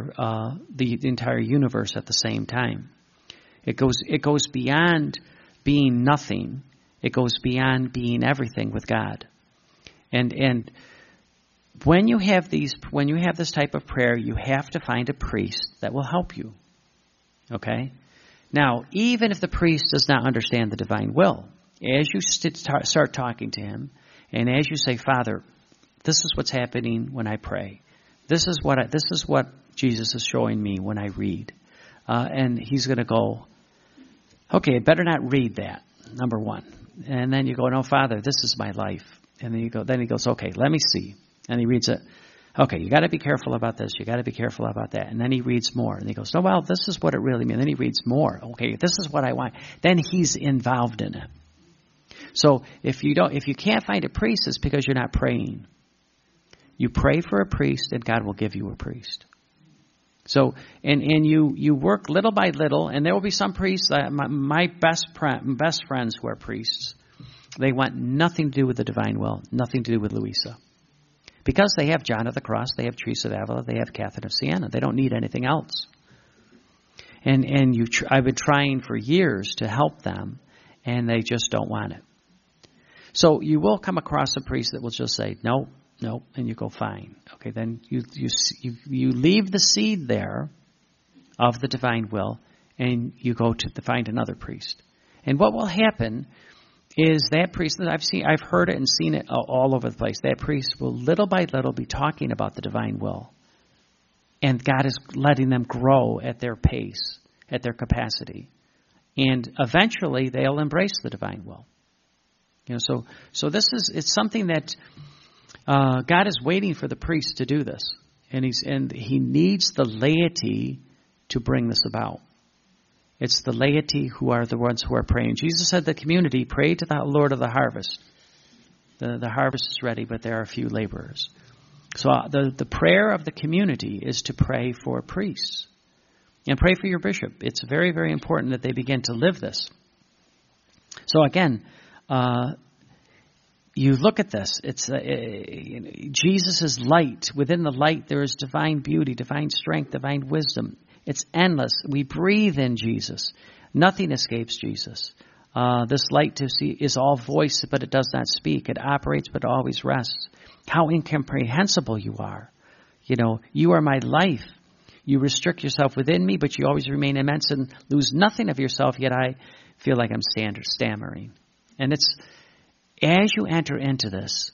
entire universe at the same time. It goes beyond being nothing. It goes beyond being everything with God. And when you have this type of prayer, you have to find a priest that will help you. Okay? Now, even if the priest does not understand the divine will, as you start talking to him, and as you say, Father, this is what's happening when I pray. This is what Jesus is showing me when I read. And he's going to go, okay, I better not read that, number one. And then you go, no, Father, this is my life. And then he goes, okay, let me see. And he reads it. Okay, you got to be careful about this. You got to be careful about that. And then he reads more. And he goes, no, well, this is what it really means. And then he reads more. Okay, this is what I want. Then he's involved in it. So if you can't find a priest, it's because you're not praying. You pray for a priest, and God will give you a priest. So, and you work little by little, and there will be some priests. My best friends who are priests, they want nothing to do with the divine will, nothing to do with Louisa, because they have John of the Cross, they have Teresa of Avila, they have Catherine of Siena. They don't need anything else. And I've been trying for years to help them, and they just don't want it. So you will come across a priest that will just say no. No, and you go, fine. Okay, then you leave the seed there of the divine will, and you go to find another priest. And what will happen is that priest that I've heard it and seen it all over the place. That priest will little by little be talking about the divine will, and God is letting them grow at their pace, at their capacity, and eventually they'll embrace the divine will. So it's something that. God is waiting for the priest to do this, and he needs the laity to bring this about. It's the laity who are the ones who are praying. Jesus said the community, pray to the Lord of the harvest. The harvest is ready, but there are few laborers. So the prayer of the community is to pray for priests and pray for your bishop. It's very, very important that they begin to live this. So again, you look at this, it's Jesus is light. Within the light there is divine beauty, divine strength, divine wisdom. It's endless. We breathe in Jesus. Nothing escapes Jesus. This light to see is all voice, but it does not speak. It operates, but always rests. How incomprehensible you are. You are my life. You restrict yourself within me, but you always remain immense and lose nothing of yourself, yet I feel like I'm stammering. And it's, as you enter into this,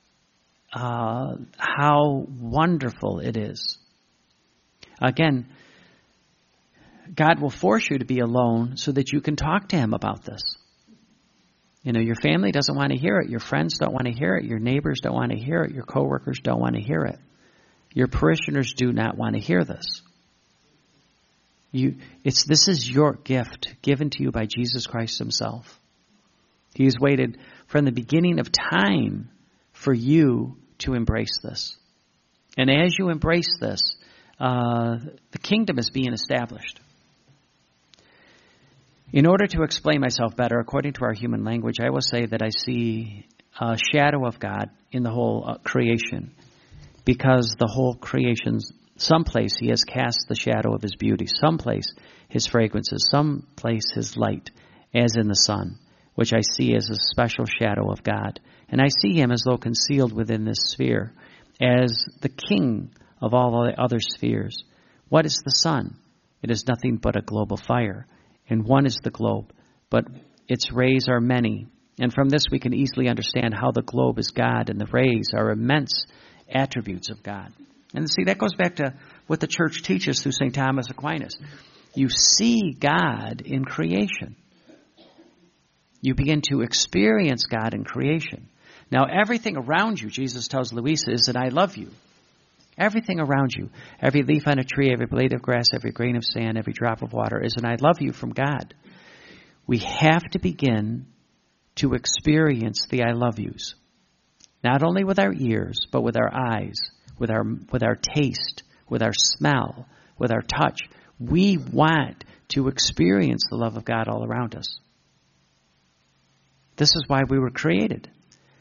how wonderful it is. Again, God will force you to be alone so that you can talk to him about this. Your family doesn't want to hear it. Your friends don't want to hear it. Your neighbors don't want to hear it. Your coworkers don't want to hear it. Your parishioners do not want to hear this. This is your gift given to you by Jesus Christ himself. He has waited from the beginning of time for you to embrace this. And as you embrace this, the kingdom is being established. In order to explain myself better, according to our human language, I will say that I see a shadow of God in the whole creation, because the whole creation, someplace he has cast the shadow of his beauty, someplace his fragrances, someplace his light, as in the sun, which I see as a special shadow of God. And I see him as though concealed within this sphere, as the king of all the other spheres. What is the sun? It is nothing but a globe of fire, and one is the globe, but its rays are many. And from this we can easily understand how the globe is God, and the rays are immense attributes of God. And see, that goes back to what the church teaches through St. Thomas Aquinas. You see God in creation. You begin to experience God in creation. Now, everything around you, Jesus tells Louisa, is an I love you. Everything around you, every leaf on a tree, every blade of grass, every grain of sand, every drop of water is an I love you from God. We have to begin to experience the I love yous. Not only with our ears, but with our eyes, with our taste, with our smell, with our touch. We want to experience the love of God all around us. This is why we were created.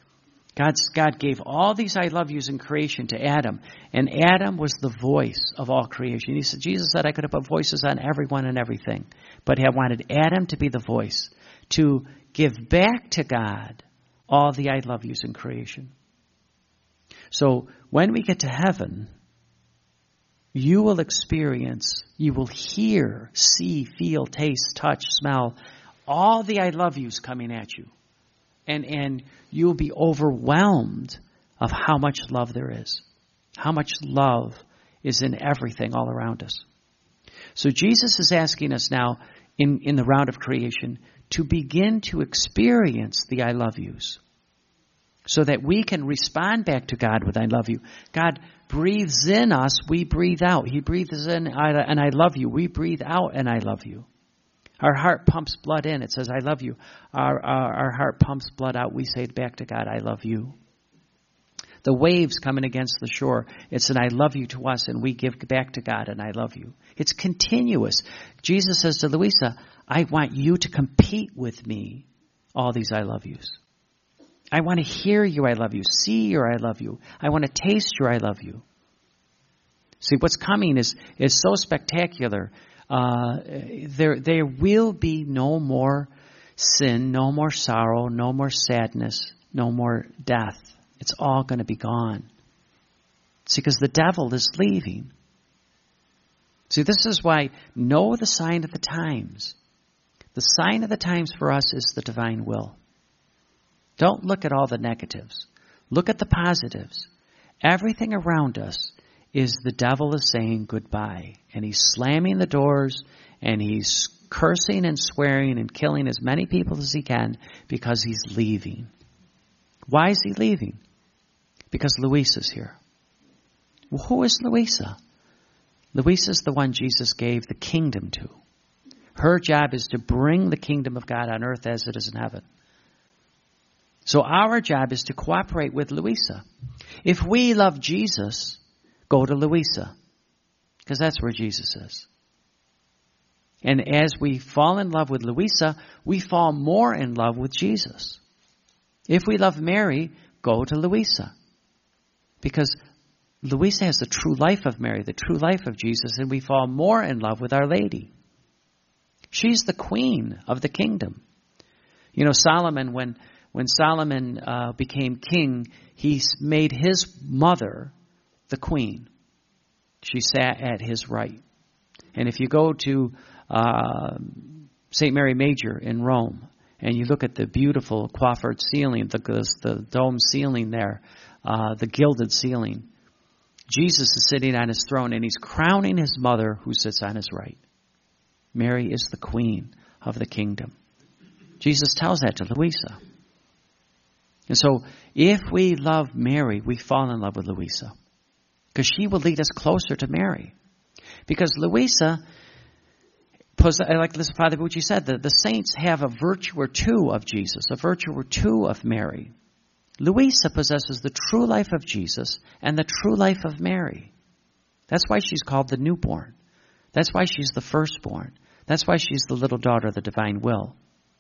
God gave all these I love yous in creation to Adam, and Adam was the voice of all creation. Jesus said I could have put voices on everyone and everything, but I wanted Adam to be the voice, to give back to God all the I love yous in creation. So when we get to heaven, you will experience, you will hear, see, feel, taste, touch, smell, all the I love yous coming at you. And you'll be overwhelmed of how much love there is. How much love is in everything all around us. So Jesus is asking us now in the round of creation to begin to experience the I love yous, so that we can respond back to God with I love you. God breathes in us, we breathe out. He breathes in and I love you. We breathe out and I love you. Our heart pumps blood in. It says, I love you. Our heart pumps blood out. We say back to God, I love you. The waves coming against the shore, it's an I love you to us, and we give back to God an I love you. It's continuous. Jesus says to Louisa, I want you to compete with me, all these I love yous. I want to hear you, I love you. See your I love you. I want to taste your I love you. See, what's coming is so spectacular. There will be no more sin, no more sorrow, no more sadness, no more death. It's all going to be gone. See, because the devil is leaving. See, this is why know the sign of the times. The sign of the times for us is the divine will. Don't look at all the negatives. Look at the positives. Everything around us is the devil is saying goodbye. And he's slamming the doors, and he's cursing and swearing and killing as many people as he can because he's leaving. Why is he leaving? Because Louisa's here. Well, who is Louisa? Louisa's the one Jesus gave the kingdom to. Her job is to bring the kingdom of God on earth as it is in heaven. So our job is to cooperate with Louisa. If we love Jesus, go to Louisa, because that's where Jesus is. And as we fall in love with Louisa, we fall more in love with Jesus. If we love Mary, go to Louisa, because Louisa has the true life of Mary, the true life of Jesus, and we fall more in love with Our Lady. She's the queen of the kingdom. You know, Solomon, when Solomon became king, he made his mother the queen. She sat at his right. And if you go to St. Mary Major in Rome, and you look at the beautiful coiffured ceiling, the dome ceiling there, the gilded ceiling, Jesus is sitting on his throne, and he's crowning his mother who sits on his right. Mary is the queen of the kingdom. Jesus tells that to Louisa. And so if we love Mary, we fall in love with Louisa, because she will lead us closer to Mary. Because Louisa, like Father Bucci said, the saints have a virtue or two of Jesus, a virtue or two of Mary. Louisa possesses the true life of Jesus and the true life of Mary. That's why she's called the newborn. That's why she's the firstborn. That's why she's the little daughter of the divine will.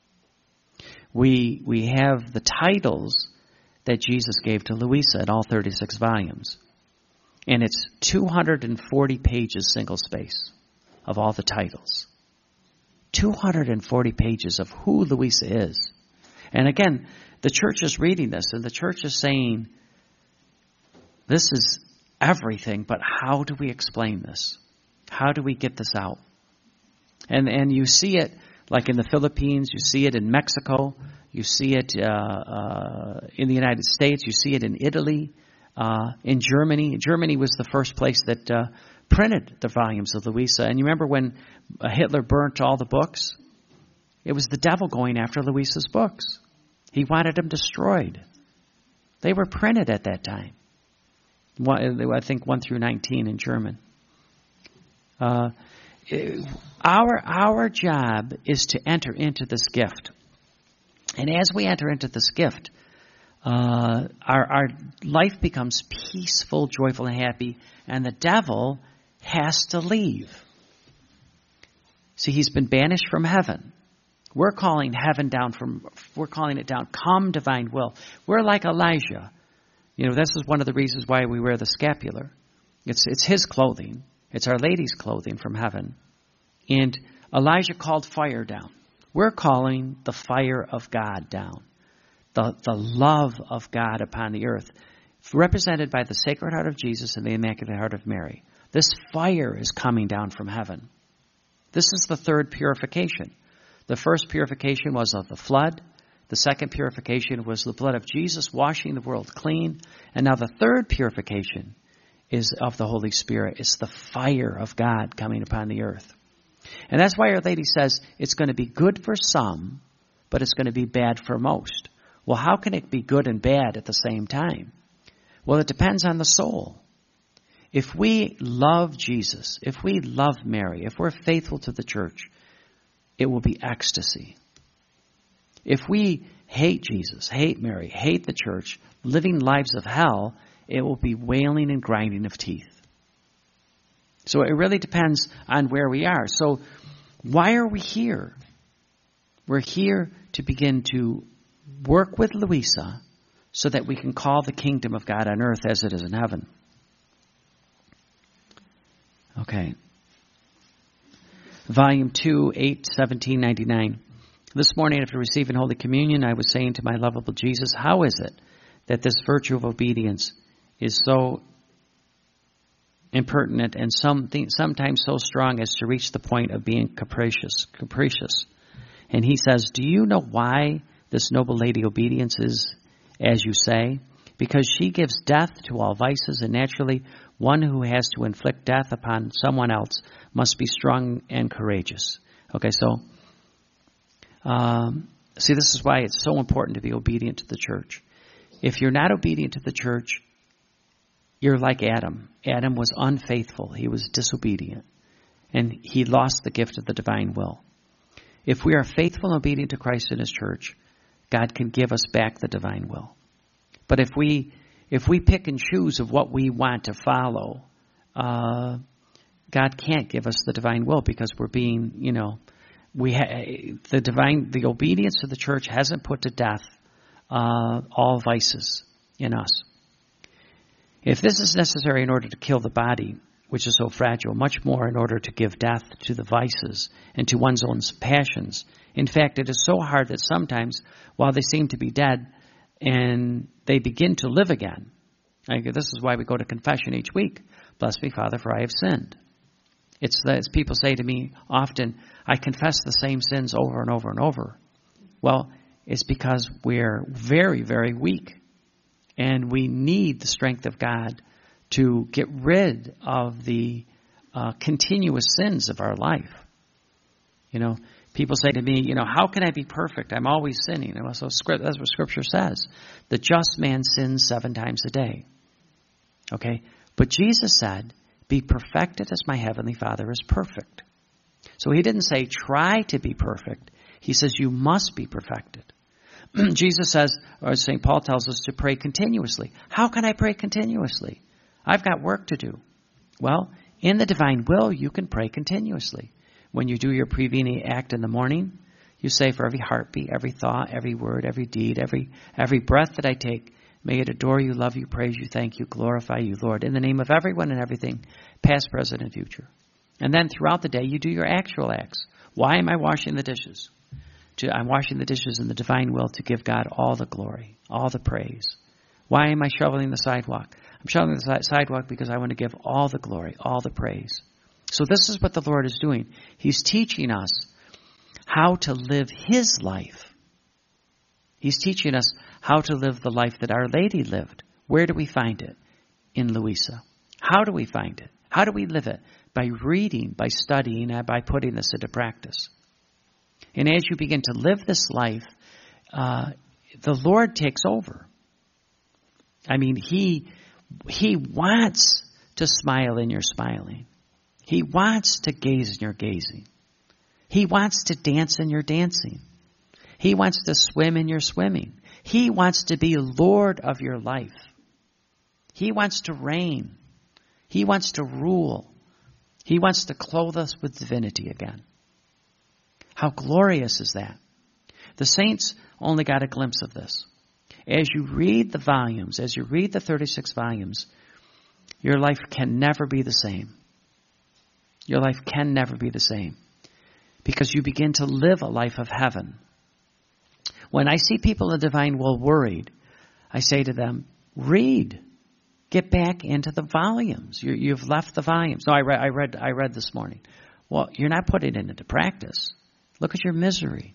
We have the titles that Jesus gave to Louisa in all 36 volumes. And it's 240 pages single space of all the titles. 240 pages of who Louisa is. And again, the church is reading this, and the church is saying, this is everything, but how do we explain this? How do we get this out? And you see it like in the Philippines, you see it in Mexico, you see it in the United States, you see it in Italy, in Germany. Germany was the first place that printed the volumes of Louisa. And you remember when Hitler burnt all the books? It was the devil going after Louisa's books. He wanted them destroyed. They were printed at that time. I think 1 through 19 in German. Our job is to enter into this gift. And as we enter into this gift, our life becomes peaceful, joyful, and happy, and the devil has to leave. See, he's been banished from heaven. We're calling heaven down we're calling it down. Come, divine will. We're like Elijah. This is one of the reasons why we wear the scapular. It's his clothing. It's Our Lady's clothing from heaven. And Elijah called fire down. We're calling the fire of God down. The love of God upon the earth, represented by the Sacred Heart of Jesus and the Immaculate Heart of Mary. This fire is coming down from heaven. This is the third purification. The first purification was of the flood. The second purification was the blood of Jesus washing the world clean. And now the third purification is of the Holy Spirit. It's the fire of God coming upon the earth. And that's why Our Lady says it's going to be good for some, but it's going to be bad for most. Well, how can it be good and bad at the same time? Well, it depends on the soul. If we love Jesus, if we love Mary, if we're faithful to the church, it will be ecstasy. If we hate Jesus, hate Mary, hate the church, living lives of hell, it will be wailing and grinding of teeth. So it really depends on where we are. So why are we here? We're here to begin to work with Louisa so that we can call the kingdom of God on earth as it is in heaven. Okay. Volume 2, 8/1799. This morning after receiving Holy Communion, I was saying to my lovable Jesus, how is it that this virtue of obedience is so impertinent and sometimes so strong as to reach the point of being capricious? And he says, do you know why this noble lady obedience is, as you say? Because she gives death to all vices, and naturally one who has to inflict death upon someone else must be strong and courageous. Okay, so see, this is why it's so important to be obedient to the church. If you're not obedient to the church, you're like Adam. Adam was unfaithful. He was disobedient. And he lost the gift of the divine will. If we are faithful and obedient to Christ and His church, God can give us back the divine will. But if we pick and choose of what we want to follow, God can't give us the divine will because we're being, the obedience to the church hasn't put to death all vices in us. If this is necessary in order to kill the body, which is so fragile, much more in order to give death to the vices and to one's own passions. In fact, it is so hard that sometimes, while they seem to be dead, and they begin to live again. This is why we go to confession each week. Bless me, Father, for I have sinned. It's as people say to me often, I confess the same sins over and over and over. Well, it's because we're very, very weak. And we need the strength of God to get rid of the continuous sins of our life. People say to me, how can I be perfect? I'm always sinning. And so that's what Scripture says. The just man sins 7 times a day. Okay? But Jesus said, be perfected as my heavenly Father is perfect. So He didn't say try to be perfect. He says you must be perfected. Jesus says, or St. Paul tells us to pray continuously. How can I pray continuously? I've got work to do. Well, in the divine will, you can pray continuously. when you do your prevening act in the morning, you say, for every heartbeat, every thought, every word, every deed, every breath that I take, may it adore you, love you, praise you, thank you, glorify you, Lord, in the name of everyone and everything, past, present, and future. And then throughout the day, you do your actual acts. Why am I washing the dishes? I'm washing the dishes in the divine will to give God all the glory, all the praise. Why am I shoveling the sidewalk? I'm shoveling the sidewalk because I want to give all the glory, all the praise. So this is what the Lord is doing. He's teaching us how to live His life. He's teaching us how to live the life that Our Lady lived. Where do we find it? In Louisa. How do we find it? How do we live it? By reading, by studying, and by putting this into practice. And as you begin to live this life, the Lord takes over. I mean, He wants to smile and you're smiling. He wants to gaze and you're gazing. He wants to dance and you're dancing. He wants to swim and you're swimming. He wants to be Lord of your life. He wants to reign. He wants to rule. He wants to clothe us with divinity again. How glorious is that? The saints only got a glimpse of this. As you read the volumes, as you read the 36 volumes, your life can never be the same. Your life can never be the same. Because you begin to live a life of heaven. When I see people in divine will worried, I say to them, read. Get back into the volumes. You've left the volumes. No, I read this morning. Well, you're not putting it into practice. Look at your misery.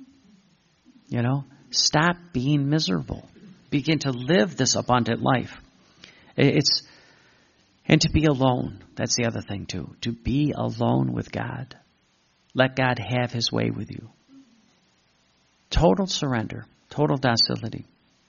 Stop being miserable. Begin to live this abundant life. And to be alone. That's the other thing too. To be alone with God. Let God have His way with you. Total surrender. Total docility.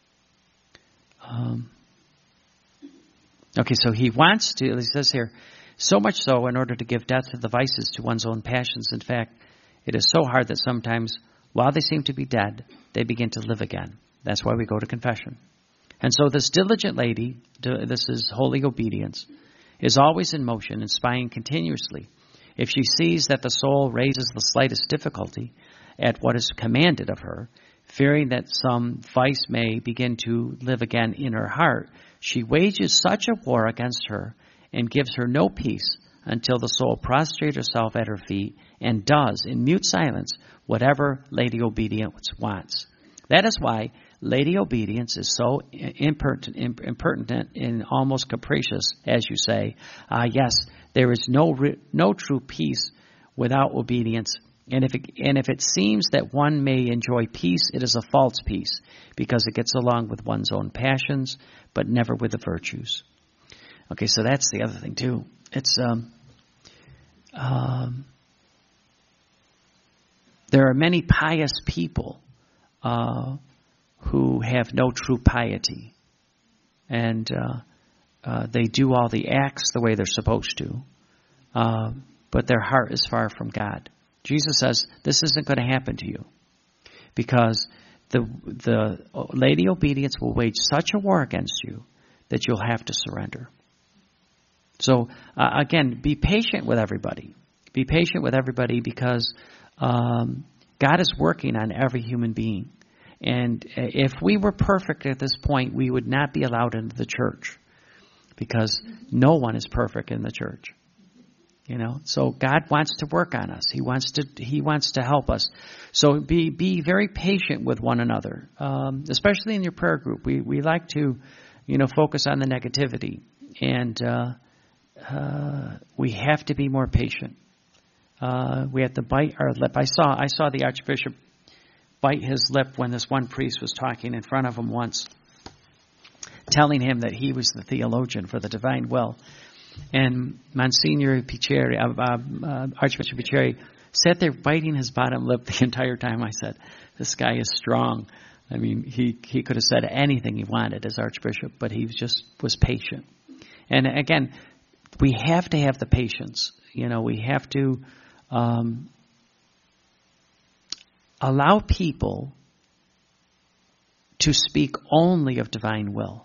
Okay, so He wants to, He says here, so much so in order to give death to the vices, to one's own passions. In fact, it is so hard that sometimes, while they seem to be dead, they begin to live again. That's why we go to confession. And so this diligent lady, this is holy obedience, is always in motion and spying continuously. If she sees that the soul raises the slightest difficulty at what is commanded of her, fearing that some vice may begin to live again in her heart, she wages such a war against her and gives her no peace until the soul prostrates herself at her feet and does, in mute silence, whatever Lady Obedience wants. That is why Lady Obedience is so impertinent and almost capricious, as you say. Yes, there is no true peace without obedience. And if it seems that one may enjoy peace, it is a false peace, because it gets along with one's own passions, but never with the virtues. Okay, so that's the other thing too. It's there are many pious people who have no true piety, and they do all the acts the way they're supposed to, but their heart is far from God. Jesus says this isn't going to happen to you, because the Lady Obedience will wage such a war against you that you'll have to surrender. So again, be patient with everybody. Be patient with everybody, because God is working on every human being. And if we were perfect at this point, we would not be allowed into the church, because no one is perfect in the church. So God wants to work on us. He wants to help us. So be very patient with one another, especially in your prayer group. We like to, focus on the negativity, and we have to be more patient. We have to bite our lip. I saw the Archbishop bite his lip when this one priest was talking in front of him once, telling him that he was the theologian for the divine will. And Monsignor Picheri, Archbishop Picheri, sat there biting his bottom lip the entire time. I said, this guy is strong. I mean, he could have said anything he wanted as Archbishop, but he was patient. And again, we have to have the patience. We have to allow people to speak only of divine will.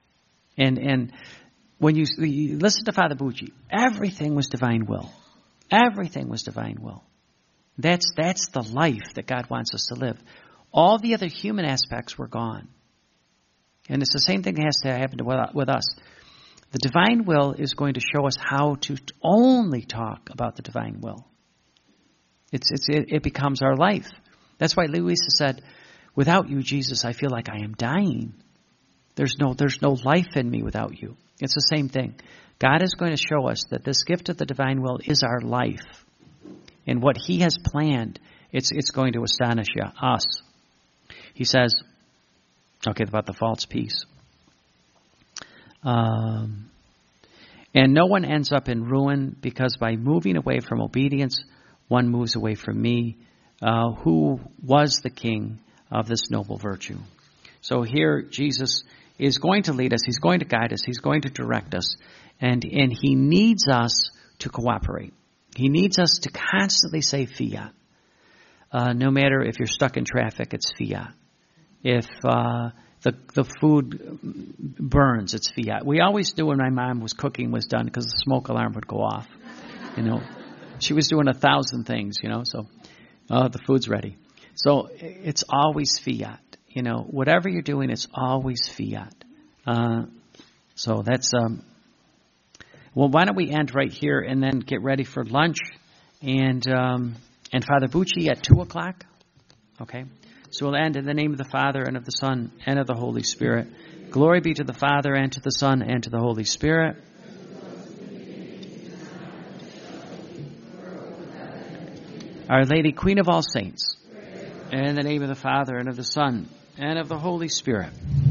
And when you listen to Father Bucci, everything was divine will. Everything was divine will. That's the life that God wants us to live. All the other human aspects were gone. And it's the same thing that has to happen with us. The divine will is going to show us how to only talk about the divine will. It becomes our life. That's why Louisa said, without you, Jesus, I feel like I am dying. There's no life in me without you. It's the same thing. God is going to show us that this gift of the divine will is our life. And what he has planned, it's going to astonish us. He says, okay, about the false peace. And no one ends up in ruin, because by moving away from obedience, one moves away from me, who was the king of this noble virtue. So here Jesus is going to lead us. He's going to guide us. He's going to direct us. And he needs us to cooperate. He needs us to constantly say fiat. No matter if you're stuck in traffic, it's fiat. If the food burns, it's fiat. We always knew when my mom was cooking was done, because the smoke alarm would go off. She was doing 1,000 things, so the food's ready. So it's always fiat. Whatever you're doing, it's always fiat. So that's, well, why don't we end right here and then get ready for lunch and Father Bucci at 2:00. Okay. So we'll end in the name of the Father and of the Son and of the Holy Spirit. Glory be to the Father and to the Son and to the Holy Spirit. Our Lady, Queen of all saints, in the name of the Father and of the Son and of the Holy Spirit.